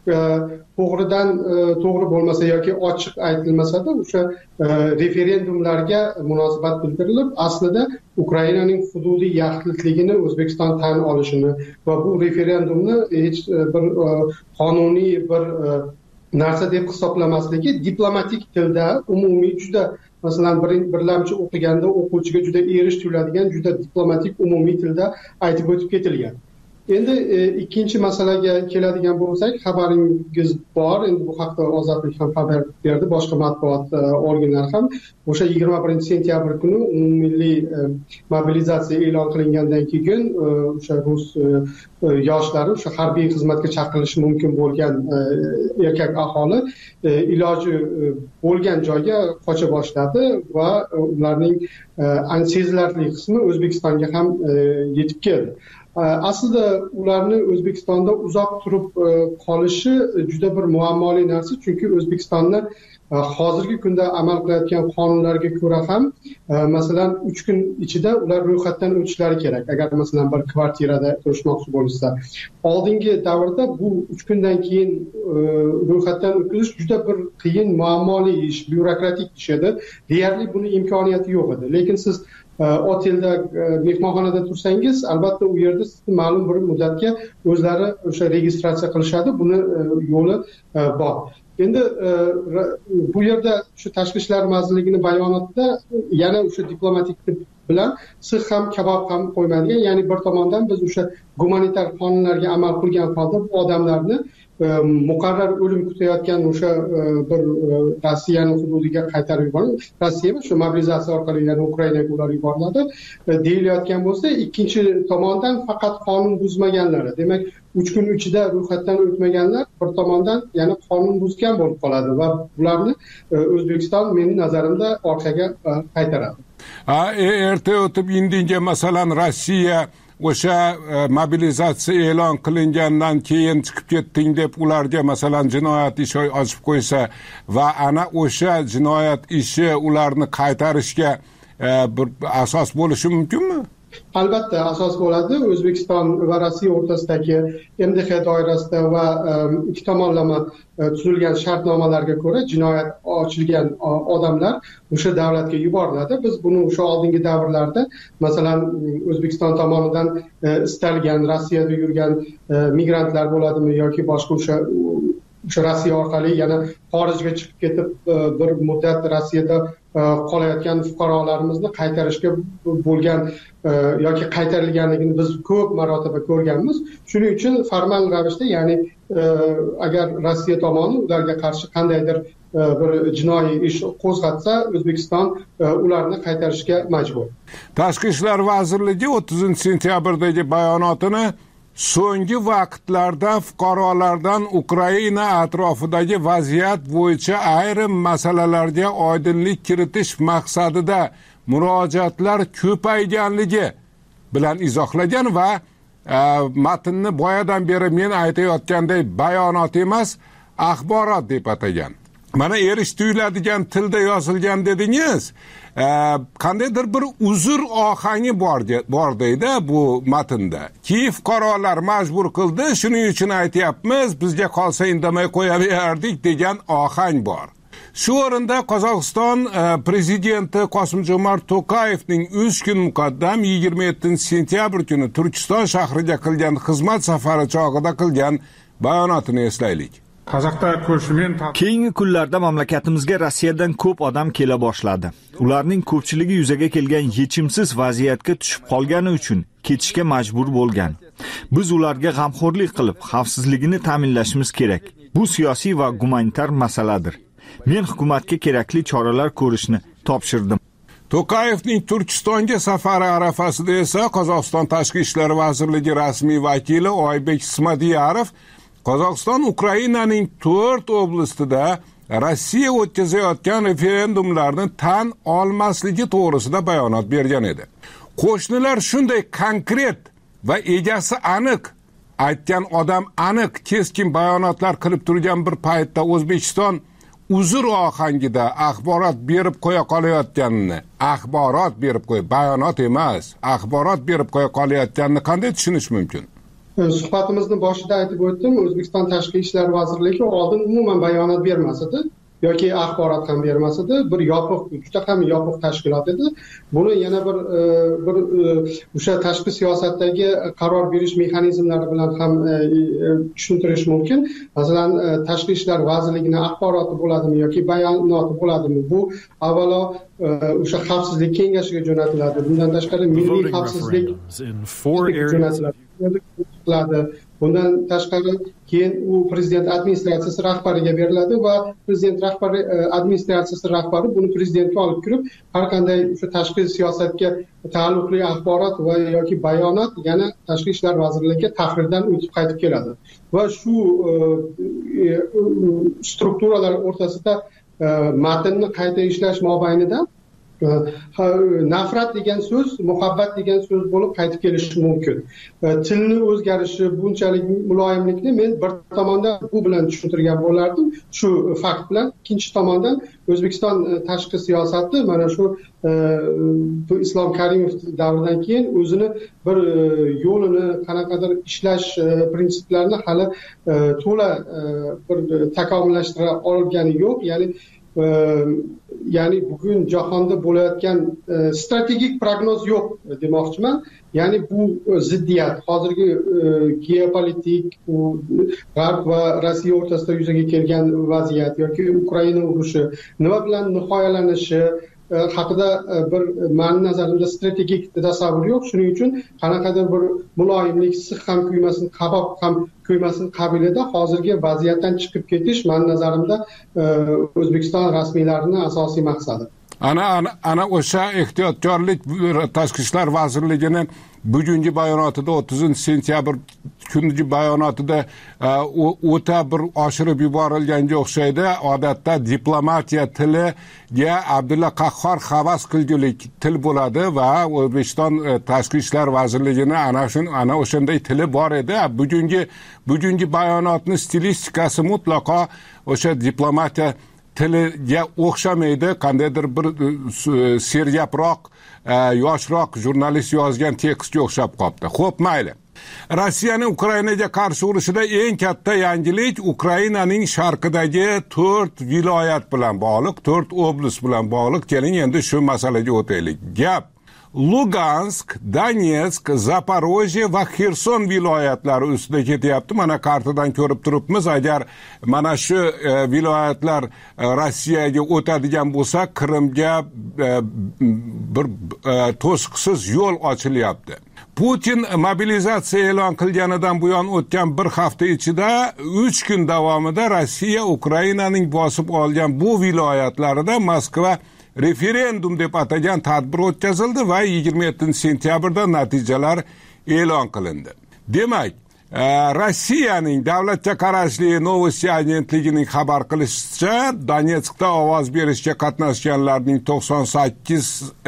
to'g'ridan to'g'ri bo'lmasa yoki ochiq aytilmasada o'sha referendumlarga munosabat bildirilib aslida Ukrainaning hududiy yaxlitligini O'zbekiston tan olishini va bu referendumni hech bir qonuniy bir narsa deb hisoblamasligi diplomatik tilda umumiy juda masalan bir birlamchi o'qiganda o'quvchiga juda erish tuyuladigan juda diplomatik umumiy tilda aytib o'tib ketilgan. Endi ikkinchi masalaga keladigan bo'lsak, xabaringiz bor. Endi bu haqda Ozodlik ham xabar berdi, boshqa matbuot organlari ham. O'sha yigirma birinchi sentyabr kuni umummilliy mobilizatsiya e'lon qilingandan keyin o'sha rus yoshlari o'sha harbiy xizmatga chaqirilishi mumkin bo'lgan erkak aholi iloji bo'lgan joyga qocha boshladi va ularning sezilarli qismi O'zbekistonga ham yetib keldi. Aslida ularni O'zbekistonda uzoq turib qolishi juda bir muammoli narsa, chunki O'zbekistonni hozirgi kunda amal qilayotgan qonunlarga ko'ra ham masalan uch kun ichida ular ro'yxatdan o'tishlari kerak. Agar masalan bir kvartirada turishmoqchi bo'lsa, oldingi davrda bu uch kundan keyin ro'yxatdan o'tkazish juda bir qiyin, muammoli ish, byurokratik ish edi. Deyarli buni imkoniyati yo'q edi. Lekin siz otelda mehmonxonada tursangiz, albatta u yerda sizni ma'lum bir muddatga o'zlari o'sha registratsiya qilishadi. Buni yo'li bor. Endi bu yerda shu Tashqi ishlar vazirligining bayonotida yana o'sha diplomatik tip bilan six ham kabob ham qo'ymaydigan, ya'ni bir tomondan biz o'sha gumanitar qonunlarga amal qilgan holda bu odamlarni muqarrar o'lim kutayotgan o'sha bir Rossiyaning hududiga qaytarib yuboradi. Rossiya shu mobilizatsiya orqali yana Ukrainaga ular yuboriladi deyilayotgan bo'lsa, ikkinchi tomondan faqat qonun buzmaganlar, demak uch kun ichida ro'yxatdan o'tmaganlar bir tomondan yana qonun buzgan bo'lib qoladi va ularni O'zbekiston mening nazarimda orqaga qaytaradi. Erta o'tib indinga masalan Rossiya o'sha mobilizatsiya e'lon qilingandan keyin chiqib ketding deb ularga masalan jinoyat ishi ochib qo'ysa va ana o'sha jinoyat ishi ularni qaytarishga bir asos bo'lishi mumkinmi? Albatta asos bo'ladi. O'zbekiston va Rossiya o'rtasidagi M D X doirasida va ikki tomonlama tuzilgan shartnomalarga ko'ra jinoyat ochilgan odamlar o'sha davlatga yuboriladi. Biz buni o'sha oldingi davrlarda masalan O'zbekiston tomonidan istalgan Rossiyada yurgan migrantlar bo'ladimi yoki boshqa o'sha o'sha Rossiya orqali yana xorijga chiqib ketib bir muddat Rossiyada qolayotgan fuqarolarimizni qaytarishga bo'lgan yoki qaytarilganligini biz ko'p marotaba ko'rganmiz. Shuning uchun formal ravishda, ya'ni agar Rossiya tomoni ularga qarshi qandaydir bir jinoiy ish qo'zg'atsa, O'zbekiston ularni qaytarishga majbur. Tashqi ishlar vazirligi o'ttizinchi sentyabrdagi bayonotini so'nggi vaqtlarda fuqarolardan Ukraina atrofidagi vaziyat bo'yicha ayrim masalalarga oydinlik kiritish maqsadida murojaatlar ko'payganligi bilan izohlagan va e, matnni boyadan beri men aytayotganday bayonot emas, axborot deb atagan. Mana erish tuyuladigan tilda yozilgan dedingiz. E, qandaydir bir uzr ohangi bor bor deydi bu matnda. Ki fuqarolar majbur qildi, shuning uchun aytyapmiz, bizga qolsa indamay qo'yaverdik degan ohang bor. Shu o'rinda Qozog'iston prezidenti Qosim-Jomart To'qayevning uch kun muqaddam yigirma yettinchi sentyabr kuni Turkiston shahriga qilgan xizmat safari chog'ida qilgan bayonotini eslaylik. Keyingi kunlarda mamlakatimizga Rossiyadan ko'p odam kela boshladi. Ularning ko'pchiligi yuzaga kelgan yechimsiz vaziyatga tushib qolgani uchun ketishga majbur bo'lgan. Biz ularga g'amxo'rlik qilib, xavfsizligini ta'minlashimiz kerak. Bu siyosiy va gumanitar masaladir. Men hukumatga kerakli choralar ko'rishni topshirdim. To'qayevning Turkistonga safari arafasida esa Qozog'iston Tashqi ishlar vazirligi rasmiy vakili Oybek Ismadiyarov Qozog'iston Ukrainaning to'rt oblastida Rossiya o'tkazayotgan referendumlarni tan olmasligi to'g'risida bayonot bergan edi. Qo'shnilar shunday konkret va egasi aniq aytgan odam aniq keskin bayonotlar qilib turgan bir paytda O'zbekiston uzr ohangida axborot berib qo'ya qolayotganini, axborot berib qo'y, bayonot emas, axborot berib qo'ya qolayotganini qanday tushunish mumkin? suhbatimizni boshida aytib o'tdim, O'zbekiston Tashqi ishlar vazirligi oldin umuman bayonot bermas edi yoki axborot ham bermas edi. Bir yopiq, juda ham yopiq tashkilot edi. Buni yana bir bir o'sha tashqi siyosatdagi qaror berish mexanizmlari bilan ham tushuntirish mumkin. Masalan, Tashqi ishlar vazirligining axboroti bo'ladimi yoki bayonoti bo'ladimi? Bu avvalo o'sha xavfsizlik kengashiga jo'natiladi. Bundan tashqari milliy xavfsizlik jo'natiladi. Bundan tashqari keyin u prezident administratsiyasi rahbariga beriladi va prezident rahbari administratsiyasi rahbari buni prezidentga olib kirib, har qanday o'sha tashqi siyosatga taalluqli axborot va yoki bayonot yana Tashqi ishlar vazirligiga tahrirdan o'tib qaytib keladi. Va shu strukturalar o'rtasida matnni qayta ishlash mobaynida nafrat degan so'z, muhabbat degan so'z bo'lib qaytib kelishi mumkin. Tilni o'zgarishi, bunchalik muloyimlikni men bir tomondan bu bilan tushuntirgan bo'lardim, shu fakt bilan. Ikkinchi tomondan O'zbekiston tashqi siyosati mana shu Islom Karimov davridan keyin o'zini bir yo'lini, qanaqadir ishlash prinsiplarini hali to'la bir takomillashtira olgani yo'q. Ya'ni ya'ni bugun jahonda bo'layotgan strategik prognoz yo'q demoqchiman. Ya'ni bu ziddiyat, hozirgi geopolitik, G'arb va Rossiya o'rtasida yuzaga kelgan vaziyat yoki Ukraina urushi nima bilan nihoyalanishi haqida bir mani nazarimda strategik tasavvur yo'q. Shuning uchun qanaqadir bir muloyimlik, issiq ham kuymasin, qaboq ham kuymasin qabilida hozirgi vaziyatdan chiqib ketish mani nazarimda O'zbekiston rasmiylarining asosiy maqsadi. Ana ana ana o'sha ehtiyotkorlik Tashqi ishlar vazirligining bugungi bayonotida o'ttizinchi sentyabr kungi bayonotida o'ta bir oshirib yuborilganga o'xshaydi. Odatda diplomatiya tiliga Abdulla Qahhor havas qilgulik til bo'ladi va O'zbekiston Tashqi ishlar vazirligining ana shu ana o'shanday tili bor edi. Bugungi bugungi bayonotning stilistikasi mutlaqo o'sha diplomatiya tiliga o'xshamaydi. Qandaydir bir seryaproq, yoshroq jurnalist yozgan tekstga o'xshab qolibdi. Xo'p, mayli. Rossiyaning Ukrainaga qarshi urushida eng katta yangilik Ukrainaning sharqidagi to'rt viloyat bilan bog'liq, to'rt oblast bilan bog'liq. Keling endi shu masalaga o'taylik. Gap Lugansk, Donetsk, Zaporojye va Xerson viloyatlari ustida ketyapti. Mana kartadan ko'rib turibmiz. Agar mana shu e, viloyatlar e, Rossiyaga o'tadigan bo'lsa, Qrimga e, bir e, to'siqsiz yo'l ochilyapti. Putin mobilizatsiya e'lon qilganidan buyon o'tgan bir hafta ichida uch kun davomida Rossiya Ukrainaning bosib olgan bu viloyatlarida Moskva referendum deb atagan tadbir o'tkazildi va yigirma yettinchi sentyabrda natijalar e'lon qilindi. Demak, Rossiyaning davlatga qarashli Novosti agentligining xabar qilishicha, Donetskda ovoz berishga qatnashganlarning to'qson sakkiz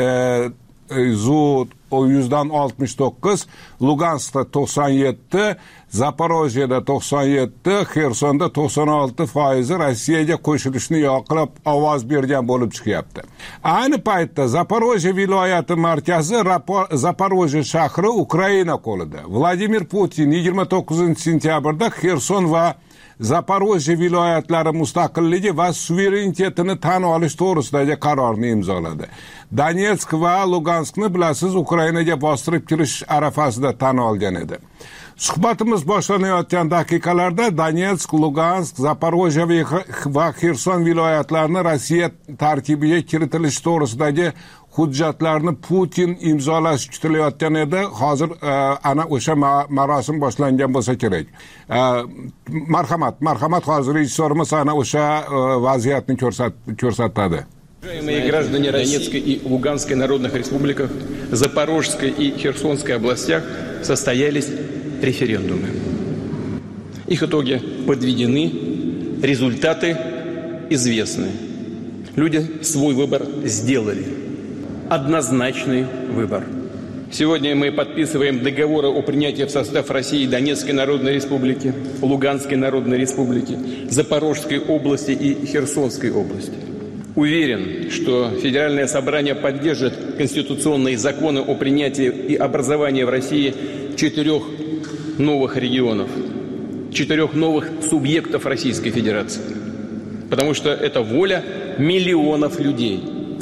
yuzdan oltmish to'qqiz, Luganskda to'qson yetti, Zaporojyeda to'qson yetti, Xersonda to'qson olti foizi Rossiyaga qo'shilishni yoqlab ovoz bergan bo'lib chiqyapti. Ayni paytda Zaporojye viloyati markazi Zaporojye shahri Ukraina qo'lida. Vladimir Putin yigirma to'qqizinchi sentyabrda Xerson va Zaporojye viloyatlari mustaqilligi va suverenitetini tan olish to'g'risidagi qarorni imzoladi. Donetsk va Luganskni bilasiz, Ukrainaga bostirib kirish arafasida tan olgan edi. Suhbatimiz boshlanayotgan daqiqalarda Donetsk, Lugansk, Zaporojye va Xerson viloyatlarini Rossiya tarkibiga kiritilish to'g'risidagi hujjatlarni Putin imzolash kutilayotgan edi. Hozir ana o'sha marosim boshlangan bo'lsa kerak. Marhamat, marhamat, hozir rejissorimiz ana o'sha vaziyatni ko'rsatadi. Уважаемые граждане Донецкой и Луганской народных республиках, Запорожской и Херсонской областях состоялись референдумы. Их итоги подведены, результаты известны. Люди свой выбор сделали. Однозначный выбор. Сегодня мы подписываем договоры о принятии в состав России Донецкой Народной Республики, Луганской Народной Республики, Запорожской области и Херсонской области. Уверен, что Федеральное собрание поддержит конституционные законы о принятии и образовании в России четырех новых регионов, четырех новых субъектов Российской Федерации. Потому что это воля миллионов людей.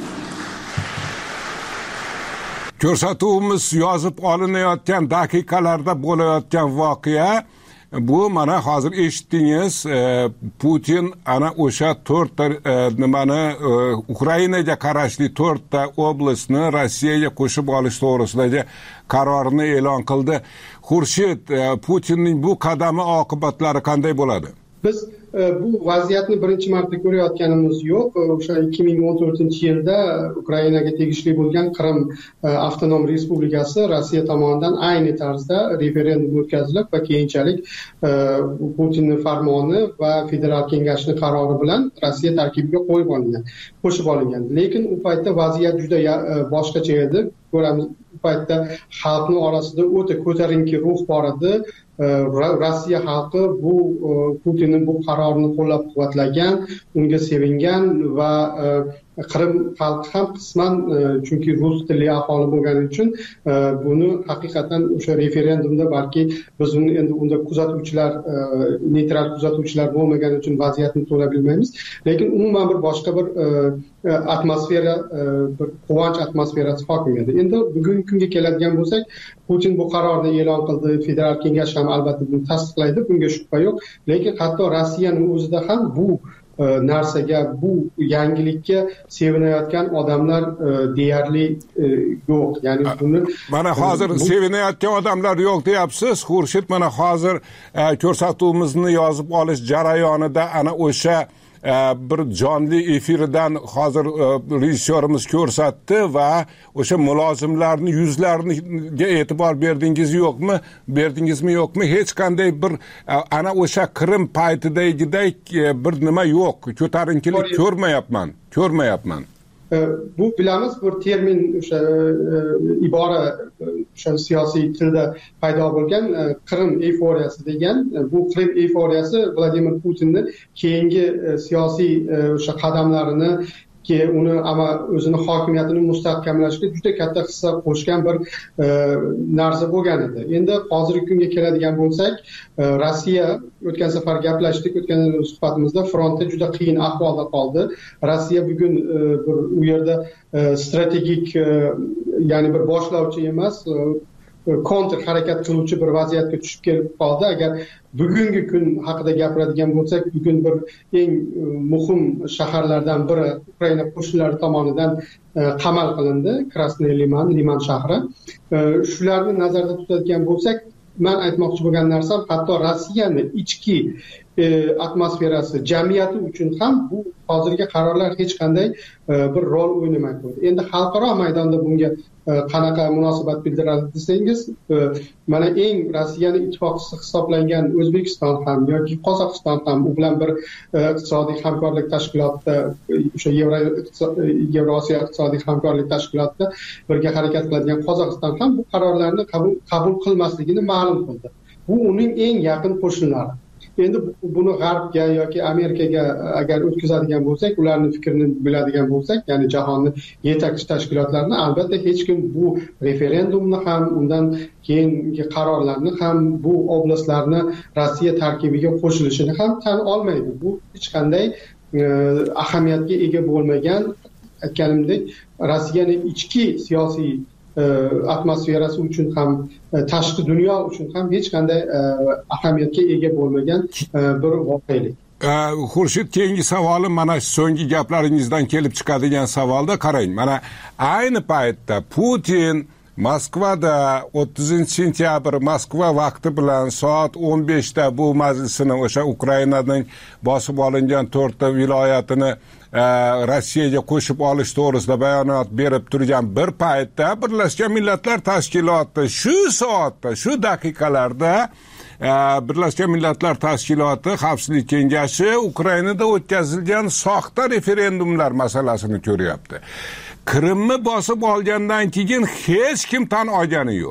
Ko'rsatuvimiz yozib olinayotgan daqiqalarda bo'layotgan voqea bu mana hozir eshitdingiz, Putin ana o'sha to'rtta nimani Ukrainaga qarashli to'rtta oblastni Rossiyaga qo'shib olish to'g'risidagi qarorini e'lon qildi. Xurshid, Putinning bu qadami oqibatlari qanday bo'ladi? Biz bu vaziyatni birinchi marta ko'rayotganimiz yo'q. O'sha ikki ming o'n to'rtinchi yilda Ukrainaga tegishli bo'lgan Qrim avtonom respublikasi Rossiya tomonidan ayni tarzda referendum o'tkazilib va keyinchalik Putinning farmoni va federal kengashning qarori bilan Rossiya tarkibiga qo'yib olingan, qo'shib olingan. Lekin u paytda vaziyat juda boshqacha edi. Ko'ramiz, u paytda xalqning orasida o'ta ko'tarinki ruh bor edi. Rossiya xalqi bu Putinning bu qarorini qo'llab-quvvatlagan, unga sevingan va Qrim xalqi ham qisman chunki rus tilli aholi bo'lgani uchun buni haqiqatan o'sha referendumda balki biz uni endi unda kuzatuvchilar, neytral kuzatuvchilar bo'lmagani uchun vaziyatni to'la bilmaymiz. Lekin umuman bir boshqa bir atmosfera, bir quvonch atmosferasi hokim edi. Endi bugungi kunga keladigan bo'lsak, Putin bu qarorni e'lon qildi, federal kengash ham albatta buni tasdiqlaydi, bunga shubha yo'q. Lekin hatto Rossiyaning o'zida ham bu narsaga, bu yangilikka sevinayotgan odamlar deyarli yo'q. Ya'ni buni mana hozir sevinayotgan odamlar yo'q deyapsiz. Xurshid, mana hozir ko'rsatuvimizni yozib olish jarayonida ana o'sha bir jonli efirdan hozir rejissyorimiz ko'rsatdi va o'sha mulozimlarni yuzlariga e'tibor berdingiz yo'qmi? Berdingizmi yo'qmi? Hech qanday bir ana o'sha Qrim paytidagidek bir nima yo'q. Ko'tarinkilik ko'rmayapman. Ko'rmayapman. Bu bilamiz, bir termin o'sha ibora o'sha siyosiy tilda paydo bo'lgan Qrim eyforiyasi degan. Bu Qrim eyforiyasi Vladimir Putinning keyingi siyosiy o'sha qadamlarini ki uni ama o'zini hokimiyatini mustahkamlashga juda katta hissa qo'shgan bir narsa bo'lgan edi. Endi hozirgi kunga keladigan bo'lsak, Rossiya, o'tgan safar gaplashdik, o'tgan suhbatimizda frontda juda qiyin ahvolda qoldi. Rossiya bugun bir u yerda strategik, ya'ni bir boshlovchi emas, kontra harakat qiluvchi bir vaziyatga tushib kelib qoldi. Agar bugungi kun haqida gapiradigan bo'lsak, bugun bir eng muhim shaharlardan biri Ukraina qo'shinlari tomonidan qamal qilindi, Krasnoy Liman, Liman shahri. Shularni nazarda tutadigan bo'lsak, men aytmoqchi bo'lgan narsam, hatto Rossiyaning ichki atmosferasi, jamiyati uchun ham bu hozirgi qarorlar hech qanday bir rol o'ynamay qo'ydi. Endi xalqaro maydonda bunga qanaqa munosabat bildiradi desangiz, mana eng Rossiyaning ittifoqchisi hisoblangan O'zbekiston ham yoki Qozog'iston ham u bilan bir iqtisodiy hamkorlik tashkilotida, o'sha Yevrosiyo iqtisodiy hamkorlik tashkilotida birga harakat qiladigan Qozog'iston ham bu qarorlarni qabul qabul qilmasligini ma'lum qildi. Bu uning eng yaqin qo'shnilari. Endi buni G'arbga yoki Amerikaga agar o'tkazadigan bo'lsak, ularning fikrini biladigan bo'lsak, ya'ni jahonning yetakchi tashkilotlarini, albatta hech kim bu referendumni ham, undan keyingi qarorlarni ham, bu oblastlarni Rossiya tarkibiga qo'shilishini ham tan olmaydi. Bu hech qanday ahamiyatga ega bo'lmagan, aytganimdek, Rossiyaning ichki siyosiy atmosferasi uchun ham, tashqi dunyo uchun ham hech qanday ahamiyatga ega bo'lmagan bir voqelik. Xurshid, keyingi savolim mana so'nggi gaplaringizdan kelib chiqadigan savolda qarang. Mana ayni paytda Putin Moskvada o'ttizinchi sentyabr Moskva vaqti bilan soat o'n beshda bu majlisini, o'sha Ukrainaning bosib olingan to'rtta viloyatini Rossiyaga qo'shib olish to'g'risida bayonot berib turgan bir paytda Birlashgan Millatlar Tashkiloti shu soatda, shu daqiqalarda Birlashgan Millatlar Tashkiloti Xavfsizlik kengashi Ukrainada o'tkazilgan soxta referendumlar masalasini ko'ryapti. Qrimni bosib olgandan keyin hech kim tan olgani yo'q.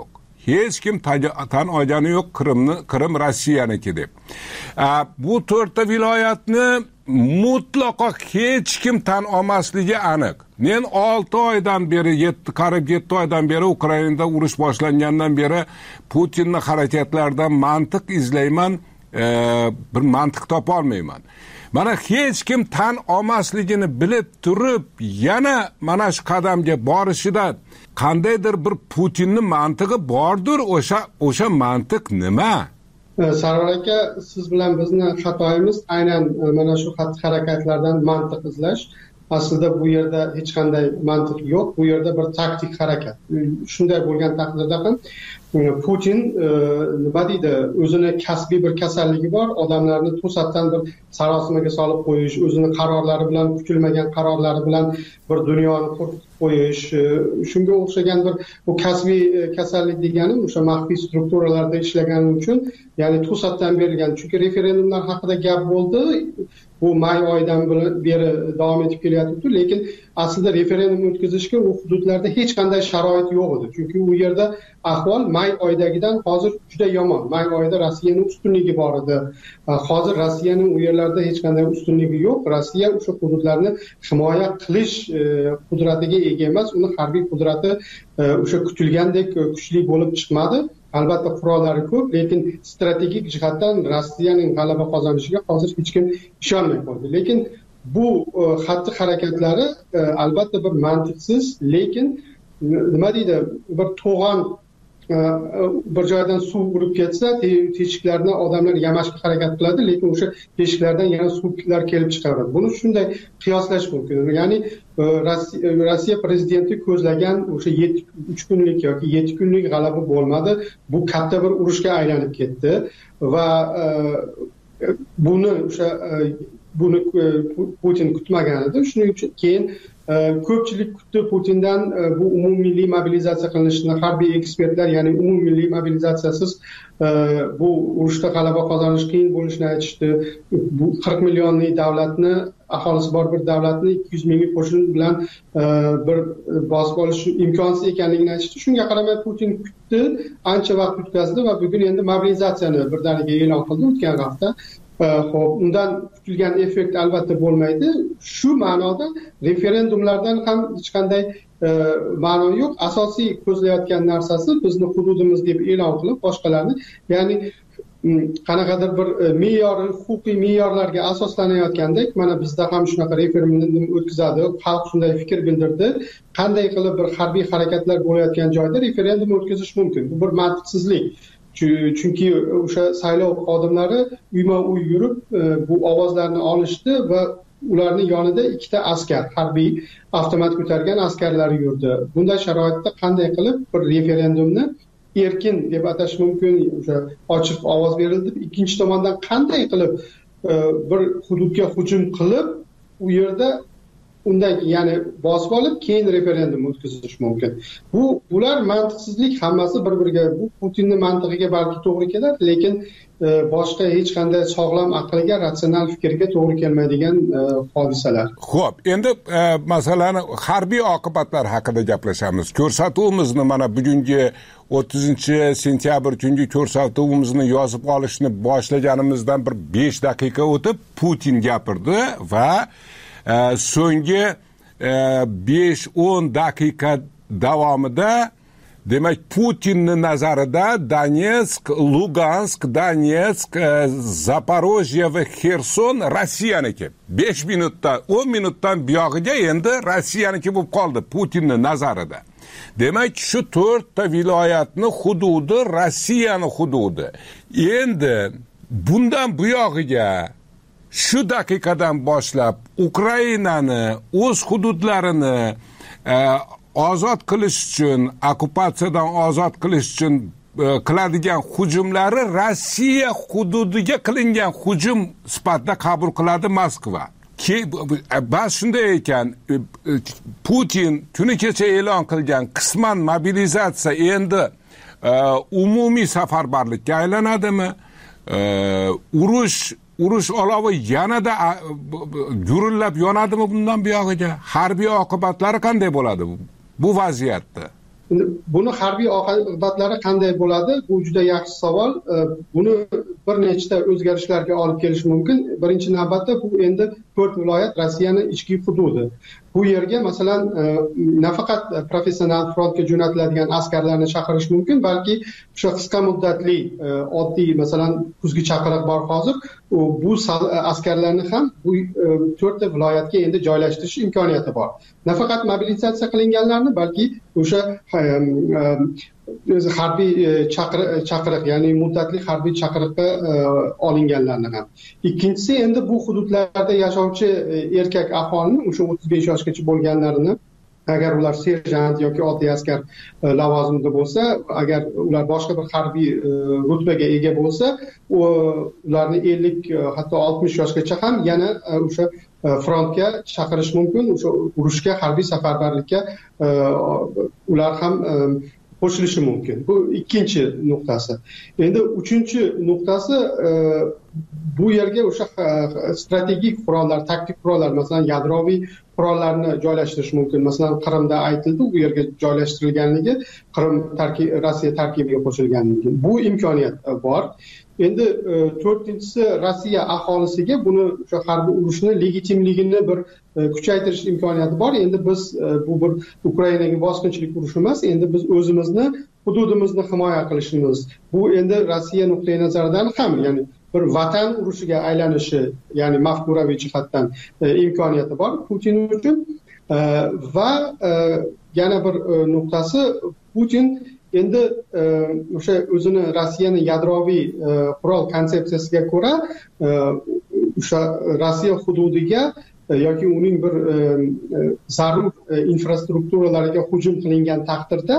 hech kim tan olgani yo'q Qrimni, Qrim Rossiyaniki deb. Bu to'rtta viloyatni mutlaqo hech kim tan olmasligi aniq. Men olti oydan beri, qarib yetti oydan beri Ukrainada urush boshlangandan beri Putinning harakatlaridan mantiq izlayman, bir mantiq topa olmayman. Mana hech kim tan olmasligini bilib turib, yana mana shu qadamga borishidan qandaydir bir Putinning mantig'i bordir. O'sha o'sha mantiq nima? Sarvar aka, siz bilan bizni xatoyimiz aynan mana shu xatti-harakatlardan mantiq izlash. Aslida bu yerda hech qanday mantiq yo'q. Bu yerda bir taktik harakat. Shunday bo'lgan taqdirda ham Putin nima deydi, o'zini kasbiy bir kasalligi bor, odamlarni to'satdan bir sarosimaga solib qo'yish, o'zini qarorlari bilan, kutilmagan qarorlari bilan bir dunyoni qo'rqitib qo'yish, shunga o'xshagan bir bu kasbiy kasallik deganim o'sha maxfiy strukturalarda ishlagani uchun, ya'ni to'satdan berilgan. Chunki referendumlar haqida gap bo'ldi, bu may oyidan beri davom etib kelyapti, lekin aslida referendum o'tkazishga u hududlarda hech qanday sharoit yo'q edi. Chunki u yerda ahvol may oyidagidan hozir juda yomon. May oyida Rossiyaning ustunligi bor edi. Hozir Rossiyaning u yerlarda hech qanday ustunligi yo'q. Rossiya o'sha hududlarni himoya qilish qudratiga ega emas. Uni harbiy qudrati o'sha kutilgandek kuchli bo'lib chiqmadi. Albatta qurollari ko'p, lekin strategik jihatdan Rossiyaning g'alaba qozonishiga hozir hech kim ishonmay qoldi. Lekin bu xatti-harakatlari albatta bir mantiqsiz, lekin nima deydi, bir to'g'on bir joydan suv urib ketsa, teshiklarni odamlar yamashga harakat qiladi, lekin o'sha teshiklardan yana suvlar kelib chiqadi. Buni shunday qiyoslash mumkin. Ya'ni Rossiya prezidenti ko'zlagan o'sha uch kunlik yoki yetti kunlik g'alaba bo'lmadi. Bu katta bir urushga aylanib ketdi va buni o'sha buni Putin kutmagan edi. Shuning uchun keyin ko'pchilik kutdi Putindan bu umummilliy mobilizatsiya qilinishini. Harbiy ekspertlar, ya'ni umummilliy mobilizatsiyasiz bu urushda g'alaba qozonish qiyin bo'lishini aytishdi. Bu qirq millionlik davlatni, aholisi bor bir davlatni ikki yuz minglik qo'shin bilan bir bosib olish imkonsiz ekanligini aytishdi. Shunga qaramay Putin kutdi, ancha vaqt o'tkazdi va bugun endi mobilizatsiyani birdaniga e'lon qildi o'tgan hafta. Xo'p, undan kutilgan effekt albatta bo'lmaydi. Shu ma'noda referendumlardan ham hech qanday ma'no yo'q. Asosiy ko'zlayotgan narsasi bizni hududimiz deb e'lon qilib, boshqalarni, ya'ni qanaqadir bir me'yor, huquqiy me'yorlarga asoslanayotgandek, mana bizda ham shunaqa referendum o'tkazadi, xalq shunday fikr bildirdi. Qanday qilib bir harbiy harakatlar bo'layotgan joyda referendum o'tkazish mumkin? Bu bir mantiqsizlik. Chunki o'sha saylov xodimlari uyma-uy yurib bu ovozlarni olishdi va ularning yonida ikkita askar, harbiy avtomat ko'targan askarlar yurdi. Bunday sharoitda qanday qilib bir referendumni erkin deb atash mumkin? O'sha ochiq ovoz berildi. Ikkinchi tomondan qanday qilib bir hududga hujum qilib u yerda undan ya'ni bosib olib keyin referendum o'tkazish mumkin. Bu bular mantiqsizlik, hammasi bir-biriga, bu Putinning mantig'iga balki to'g'ri keladi, lekin boshqa hech qanday sog'lom aqlga, ratsional fikrga to'g'ri kelmaydigan hodisalar. Xo'p, endi masalani harbiy oqibatlar haqida gaplashamiz. Ko'rsatuvimizni mana bugungi o'ttizinchi sentyabr kungi ko'rsatuvimizni yozib olishni boshlaganimizdan bir besh daqiqa o'tib Putin gapirdi va so'nggi besh o'n daqiqa davomida demak Putinning nazarida Donetsk, Lugansk, Donetsk, Zaporojye va Xerson Rossiyaniki. besh minutda, o'n minutdan buyog'iga endi Rossiyaniki bo'lib qoldi Putinning nazarida. Demak, shu to'rtta viloyatni hududi Rossiyani hududi. Endi bundan buyog'iga shu daqiqadan boshlab Ukrainani o'z hududlarini e, ozod qilish uchun, okkupatsiyadan ozod qilish uchun e, qiladigan hujumlari Rossiya hududiga qilingan hujum sifatida qabul qiladi Moskva. Ki bas shunday ekan, Putin kuni kecha e'lon qilgan qisman mobilizatsiya endi e, umumiy safarbarlikka aylanadimi? E, urush urush olovi yanada gurillab yonadimi bundan buyog'iga? Harbiy oqibatlari qanday bo'ladi bu vaziyatda? buni harbiy oqibatlari qanday bo'ladi? Bu juda yaxshi savol. Buni bir nechta o'zgarishlarga olib kelishi mumkin. Birinchi navbatda bu endi to'rt viloyat Rossiyaning ichki hududi. Bu yerga masalan nafaqat professional frontga jo'natiladigan askarlarni chaqirish mumkin, balki o'sha qisqa muddatli oddiy masalan kuzgi chaqiriq bor hozir, bu askarlarni ham bu to'rtta viloyatga endi joylashtirish imkoniyati bor. Nafaqat mobilizatsiya qilinganlarni, balki o'sha o'zi harbiy chaqiriq, ya'ni muddatli harbiy chaqiriqqa olinganlarni ham. Ikkinchisi endi bu hududlarda yashovchi erkak aholini, o'sha o'ttiz besh yoshgacha bo'lganlarini, agar ular serjant yoki oddiy askar lavozimida bo'lsa, agar ular boshqa bir harbiy rutbaga ega bo'lsa, ularni ellik hatto oltmish yoshgacha ham yana o'sha frontga chaqirish mumkin. O'sha urushga, harbiy safarbarlikka ular ham qo'shilishi mumkin. Bu ikkinchi nuqtasi. Endi uchinchi nuqtasi, bu yerga o'sha strategik qurollar, taktik qurollar, masalan yadroviy qurollarni joylashtirish mumkin. Masalan Qrimda aytildi, bu yerga joylashtirilganligi, Qrim Rossiya tarkibiga qo'shilganligi. Bu imkoniyat bor. Endi to'rtinchisi, Rossiya aholisiga buni o'sha harbiy urushni legitimligini bir kuchaytirish imkoniyati bor. Endi biz bu bir Ukrainaga bosqinchilik urushi emas, endi biz o'zimizni, hududimizni himoya qilishimiz. Bu endi Rossiya nuqtai nazaridan ham, ya'ni bir vatan urushiga aylanishi, ya'ni mafkuraviy jihatdan imkoniyati bor Putin uchun. Va yana bir nuqtasi, Putin endi o'sha o'zini Rossiyaning yadroviy qurol konsepsiyasiga ko'ra o'sha Rossiya hududiga yoki uning bir zarur infrastrukturalariga hujum qilingan taqdirda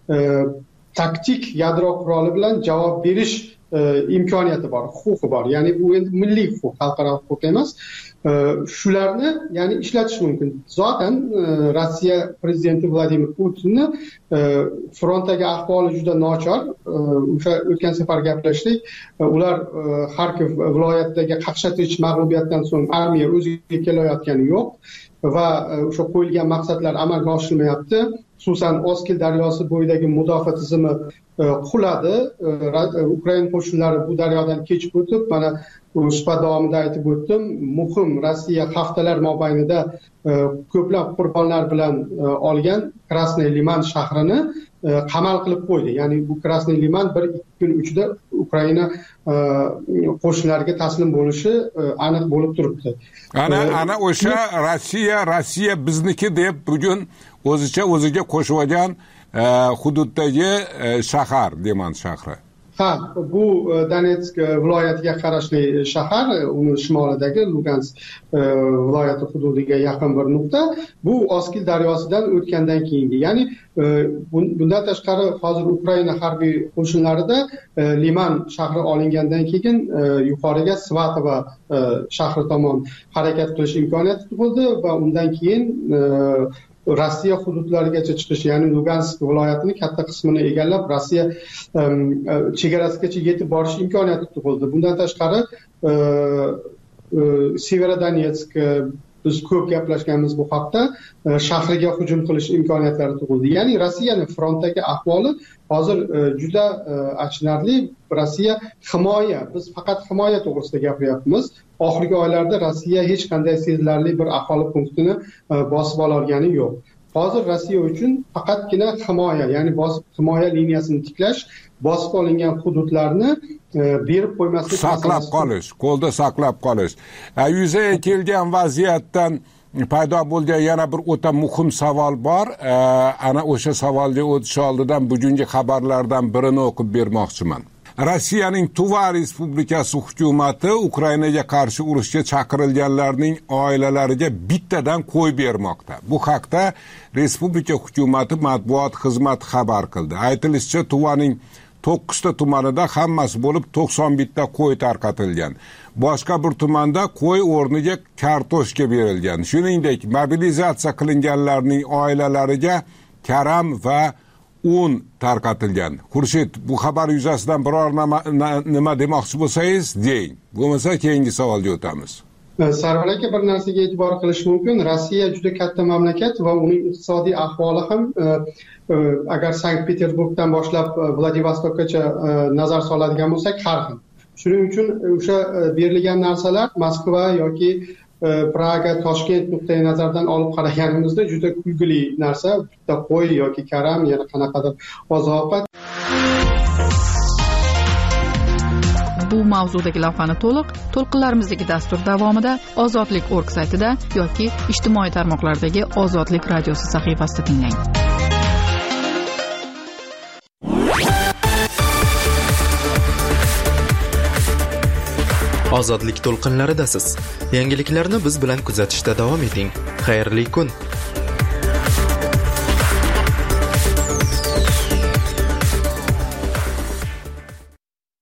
taktik yadro quroli bilan javob berish imkoniyati bor, huquqi bor. Ya'ni bu endi milliy huquq, xalqaro huquq emas. Shularni ya'ni ishlatish mumkin. Zotan Rossiya prezidenti Vladimir Putinni frontdagi ahvoli juda nochor. O'sha o'tgan safar gaplashdik. Ular Xarkov viloyatidagi qaqshatqich mag'lubiyatdan so'ng armiya o'ziga kelayotgani yo'q va o'sha qo'yilgan maqsadlar amalga oshirilmayapti. Xususan Oskil daryosi bo'yidagi mudofaa tizimi quladi. Ukraina qo'shinlari bu daryodan kechib o'tib, mana suhbat davomida aytib o'tdim, muhim Rossiya haftalar mobaynida ko'plab qurbonlar bilan olgan Krasnoy Liman shahrini qamal qilib qo'ydi. Ya'ni bu Krasnoy Liman bir ikki kun ichida Ukraina qo'shinlariga taslim bo'lishi aniq bo'lib turibdi. Ana ana o'sha Rossiya, Rossiya bizniki deb bugun o'zicha o'ziga qo'shib olgan hududdagi shahar, Liman shahri. Ha, bu Donetsk viloyatiga qarashli shahar, uni shimolidagi Lugansk viloyati hududiga yaqin bir nuqta. Bu Oskil daryosidan o'tgandan keyingi, ya'ni bundan tashqari hozir Ukraina harbiy qo'shinlarida Liman shahri olingandan keyin yuqoriga Svatova shahri tomon harakat qilish imkoniyati tug'ildi va undan keyin Rossiya hududlarigacha chiqish, ya'ni Lugansk viloyatining katta qismini egallab Rossiya chegarasigacha yetib borish imkoniyati tug'ildi. Bundan tashqari Severodonetsk, biz ko'p gaplashganmiz bu haqda, shahriga hujum qilish imkoniyatlari tug'ildi. Ya'ni Rossiyaning frontdagi ahvoli hozir juda achinarli. Rossiya himoya, biz faqat himoya to'g'risida gapiryapmiz. Oxirgi oylarda Rossiya hech qanday sezilarli bir aholi punktini bosib olgani yo'q. Hozir Rossiya uchun faqatgina himoya, ya'ni bosib himoya liniyasini tiklash, bosib olingan hududlarni berib qo'ymaslik, saqlab qolish, qo'lda saqlab qolish. Yuzaga kelgan vaziyatdan paydo bo'lgan yana bir o'ta muhim savol bor. Ana o'sha savolga o'tish oldidan bugungi xabarlardan birini o'qib bermoqchiman. Rossiyaning Tuva Respublikasi hukumati Ukrainaga qarshi urushga chaqirilganlarning oilalariga bittadan qo'y bermoqda. Bu haqda Respublika hukumati matbuot xizmati xabar qildi. Aytilishicha, Tuvaning to'qqizta tumanida hammasi bo'lib to'qson bitta qo'y tarqatilgan. Boshqa bir tumanda qo'y o'rniga kartoshka berilgan. Shuningdek, mobilizatsiya qilinganlarning oilalariga karam va un tarqatilgan. Xurshid, bu xabar yuzasidan biror nima demoqchi bo'lsangiz deng. Bo'lmasa keyingi savolga o'tamiz. Sarvar aka, bir narsaga e'tibor qilish mumkin. Rossiya juda katta mamlakat va uning iqtisodiy ahvoli ham agar Sankt Peterburgdan boshlab Vladivostokgacha nazar soladigan bo'lsak har xil. Shuning uchun o'sha berilgan narsalar Moskva yoki Praga, Toshkent nuqtai nazardan olib qaraganimizda juda kulgili narsa. Bitta qo'y yoki karam, yana qanaqadir oziq-ovqat. Bu mavzudagi lavhani to'liq to'lqinlarimizdagi dastur davomida Ozodlik nokta org saytida yoki ijtimoiy tarmoqlardagi Ozodlik radiosi sahifasida tinglang. Ozodlik to'lqinlaridasiz. Yangiliklarni biz bilan kuzatishda davom eting. Xayrli kun.